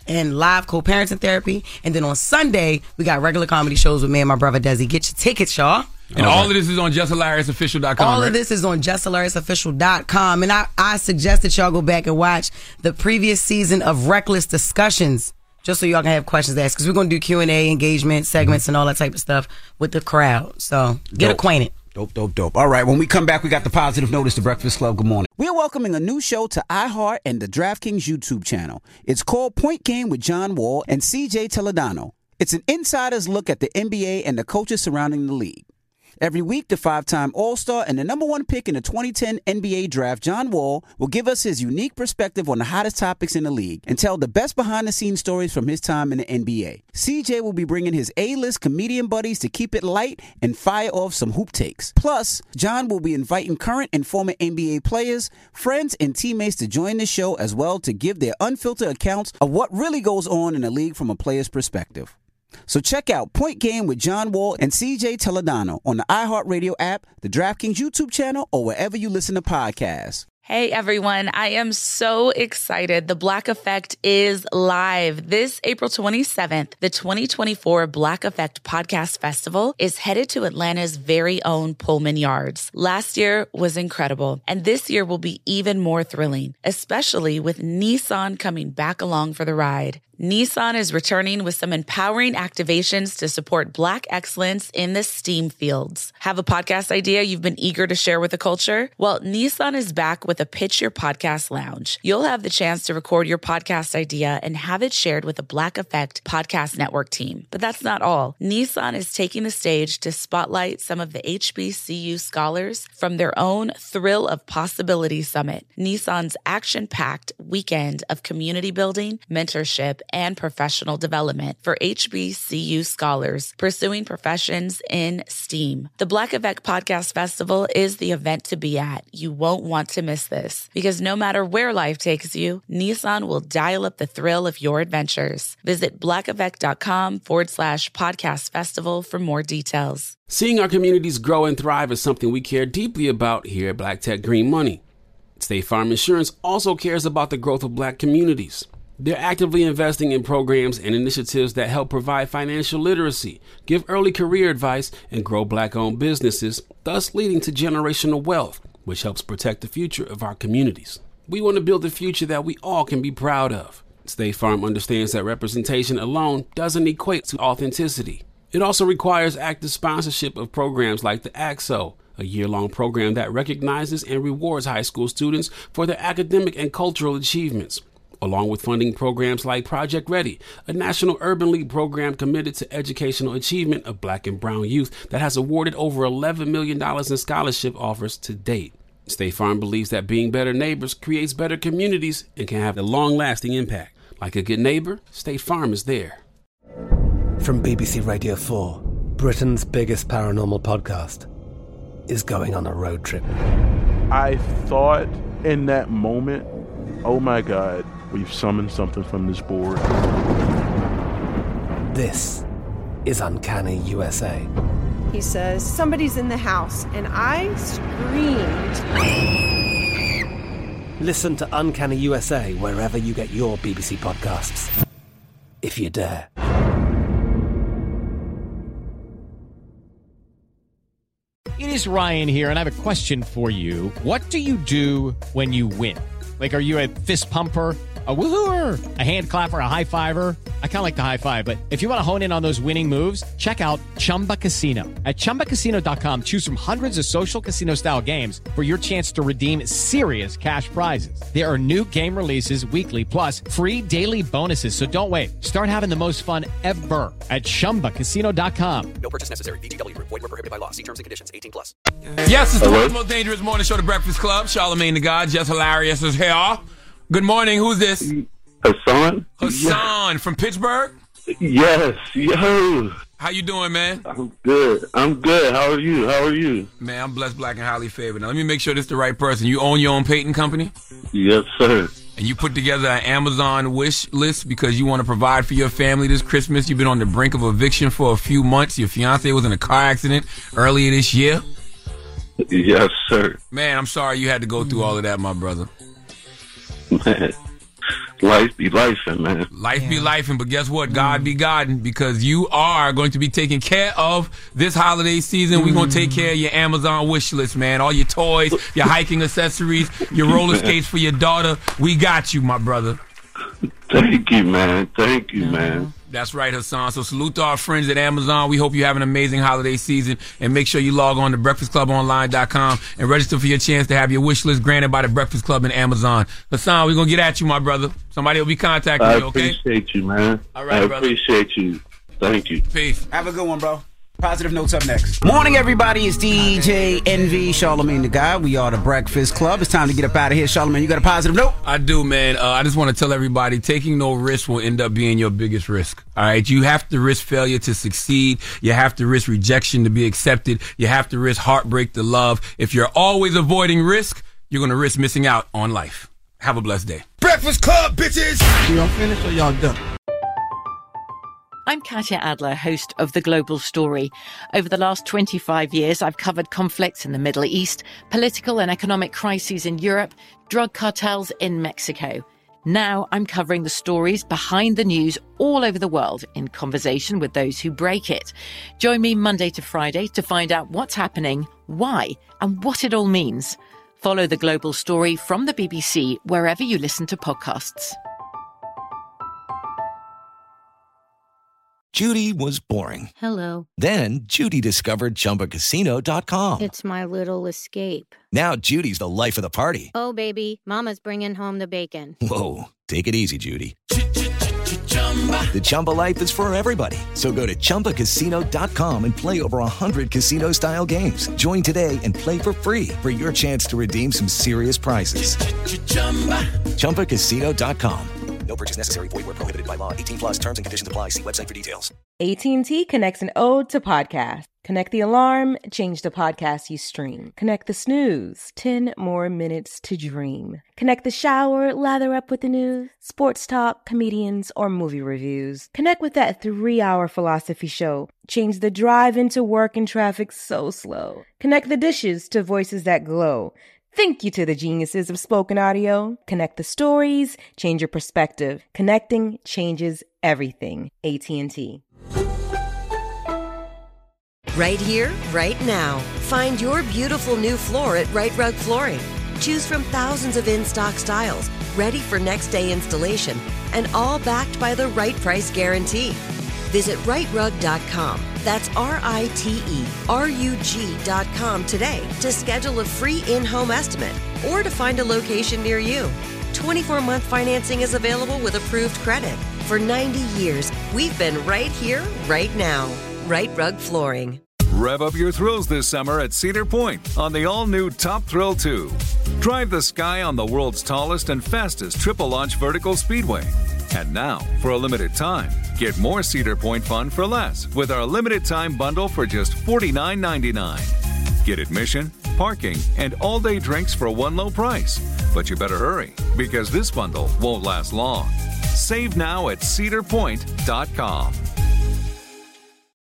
and live co-parenting therapy. And then on Sunday, we got regular comedy shows with me and my brother Desi. Get your tickets, y'all. And all, all of this is on just hilarious official dot com, All right? of this is on just hilarious official dot com. And I, I suggest that y'all go back and watch the previous season of Reckless Discussions, just so y'all can have questions to ask. Because we're going to do Q and A, engagement, segments, and all that type of stuff with the crowd. So get Dope. acquainted. Dope, dope, dope. All right, when we come back, we got the positive notice, The Breakfast Club. Good morning. We are welcoming a new show to iHeart and the DraftKings YouTube channel. It's called Point Game with John Wall and C J Toledano. It's an insider's look at the N B A and the coaches surrounding the league. Every week, the five-time All-Star and the number one pick in the twenty ten N B A draft, John Wall, will give us his unique perspective on the hottest topics in the league and tell the best behind-the-scenes stories from his time in the N B A. C J will be bringing his A-list comedian buddies to keep it light and fire off some hoop takes. Plus, John will be inviting current and former N B A players, friends, and teammates to join the show as well to give their unfiltered accounts of what really goes on in the league from a player's perspective. So check out Point Game with John Wall and C J Toledano on the iHeartRadio app, the DraftKings YouTube channel, or wherever you listen to podcasts. Hey everyone, I am so excited. The Black Effect is live. This April twenty-seventh, the twenty twenty-four Black Effect Podcast Festival is headed to Atlanta's very own Pullman Yards. Last year was incredible, and this year will be even more thrilling, especially with Nissan coming back along for the ride. Nissan is returning with some empowering activations to support Black excellence in the STEAM fields. Have a podcast idea you've been eager to share with the culture? Well, Nissan is back with a Pitch Your Podcast Lounge. You'll have the chance to record your podcast idea and have it shared with the Black Effect Podcast Network team. But that's not all. Nissan is taking the stage to spotlight some of the H B C U scholars from their own Thrill of Possibility Summit, Nissan's action-packed weekend of community building, mentorship, and professional development for H B C U scholars pursuing professions in STEAM. The Black Effect Podcast Festival is the event to be at. You won't want to miss this because no matter where life takes you, Nissan will dial up the thrill of your adventures. Visit blackeffect.com forward slash podcast festival for more details. Seeing our communities grow and thrive is something we care deeply about here at Black Tech Green Money. State Farm Insurance also cares about the growth of Black communities. They're actively investing in programs and initiatives that help provide financial literacy, give early career advice, and grow Black-owned businesses, thus leading to generational wealth, which helps protect the future of our communities. We want to build a future that we all can be proud of. State Farm understands that representation alone doesn't equate to authenticity. It also requires active sponsorship of programs like the A X O, a year-long program that recognizes and rewards high school students for their academic and cultural achievements, along with funding programs like Project Ready, a National Urban League program committed to educational achievement of Black and brown youth that has awarded over eleven million dollars in scholarship offers to date. State Farm believes that being better neighbors creates better communities and can have a long-lasting impact. Like a good neighbor, State Farm is there. From B B C Radio four, Britain's biggest paranormal podcast is going on a road trip. I thought in that moment, oh my God, we've summoned something from this board. This is Uncanny U S A. He says, somebody's in the house, and I screamed. Listen to Uncanny U S A wherever you get your B B C podcasts, if you dare. It is Ryan here, and I have a question for you. What do you do when you win? Like, are you a fist pumper, a woo-hooer, a hand clapper, a high-fiver? I kind of like the high-five, but if you want to hone in on those winning moves, check out Chumba Casino. At chumba casino dot com, choose from hundreds of social casino-style games for your chance to redeem serious cash prizes. There are new game releases weekly, plus free daily bonuses, so don't wait. Start having the most fun ever at chumba casino dot com. No purchase necessary. V G W. Void where prohibited by law. See terms and conditions. eighteen plus. Yes, it's the world's most dangerous morning show, The Breakfast Club. Charlamagne the God, just hilarious as hell. Good morning. Who's this? Hassan. Hassan yeah. From Pittsburgh? Yes. Yo. How you doing, man? I'm good. I'm good. How are you? How are you? Man, I'm blessed, black, and highly favored. Now, let me make sure this is the right person. You own your own painting company? Yes, sir. And you put together an Amazon wish list because you want to provide for your family this Christmas. You've been on the brink of eviction for a few months. Your fiance was in a car accident earlier this year. Yes, sir. Man, I'm sorry you had to go through all of that, my brother. Man, Life be life, man. Life yeah. be life, but guess what? God be Godding, because you are going to be taken care of this holiday season. Mm. We're going to take care of your Amazon wish list, man. All your toys, your hiking accessories, your roller skates for your daughter. We got you, my brother. Thank you, man. Thank you, man. That's right, Hassan. So salute to our friends at Amazon. We hope you have an amazing holiday season. And make sure you log on to breakfast club online dot com and register for your chance to have your wish list granted by the Breakfast Club and Amazon. Hassan, we're going to get at you, my brother. Somebody will be contacting I you, okay? I appreciate you, man. All right, I brother. appreciate you. Thank you. Peace. Have a good one, bro. Positive notes up next. Morning, everybody. It's D J Envy, Charlamagne the Guy. We are the Breakfast Club. It's time to get up out of here. Charlamagne, you got a positive note? I do, man. Uh, I just want to tell everybody, taking no risk will end up being your biggest risk. All right? You have to risk failure to succeed. You have to risk rejection to be accepted. You have to risk heartbreak to love. If you're always avoiding risk, you're going to risk missing out on life. Have a blessed day. Breakfast Club, bitches! Y'all finished or y'all done? I'm Katya Adler, host of The Global Story. Over the last twenty-five years, I've covered conflicts in the Middle East, political and economic crises in Europe, drug cartels in Mexico. Now I'm covering the stories behind the news all over the world in conversation with those who break it. Join me Monday to Friday to find out what's happening, why, and what it all means. Follow The Global Story from the B B C wherever you listen to podcasts. Judy was boring. Hello. Then Judy discovered Chumba Casino dot com. It's my little escape. Now Judy's the life of the party. Oh, baby, mama's bringing home the bacon. Whoa, take it easy, Judy. The Chumba life is for everybody. So go to Chumba Casino dot com and play over one hundred casino-style games. Join today and play for free for your chance to redeem some serious prizes. Chumba Casino dot com. No purchase necessary. Void where prohibited by law. eighteen plus terms and conditions apply. See website for details. A T and T connects an ode to podcast. Connect the alarm, change the podcast you stream. Connect the snooze, ten more minutes to dream. Connect the shower, lather up with the news, sports talk, comedians, or movie reviews. Connect with that three-hour philosophy show. Change the drive into work and traffic so slow. Connect the dishes to voices that glow. Thank you to the geniuses of spoken audio. Connect the stories, change your perspective. Connecting changes everything. A T and T. Right here, right now. Find your beautiful new floor at Rite Rug Flooring. Choose from thousands of in-stock styles, ready for next day installation, and all backed by the right price guarantee. Visit rite rug dot com. That's R I T E R U G dot com today to schedule a free in-home estimate or to find a location near you. twenty-four month financing is available with approved credit. For ninety years, we've been right here, right now. Rite Rug Flooring. Rev up your thrills this summer at Cedar Point on the all-new Top Thrill two. Drive the sky on the world's tallest and fastest triple-launch vertical speedway. And now, for a limited time, get more Cedar Point fun for less with our limited-time bundle for just forty-nine ninety-nine. Get admission, parking, and all-day drinks for one low price. But you better hurry, because this bundle won't last long. Save now at cedar point dot com.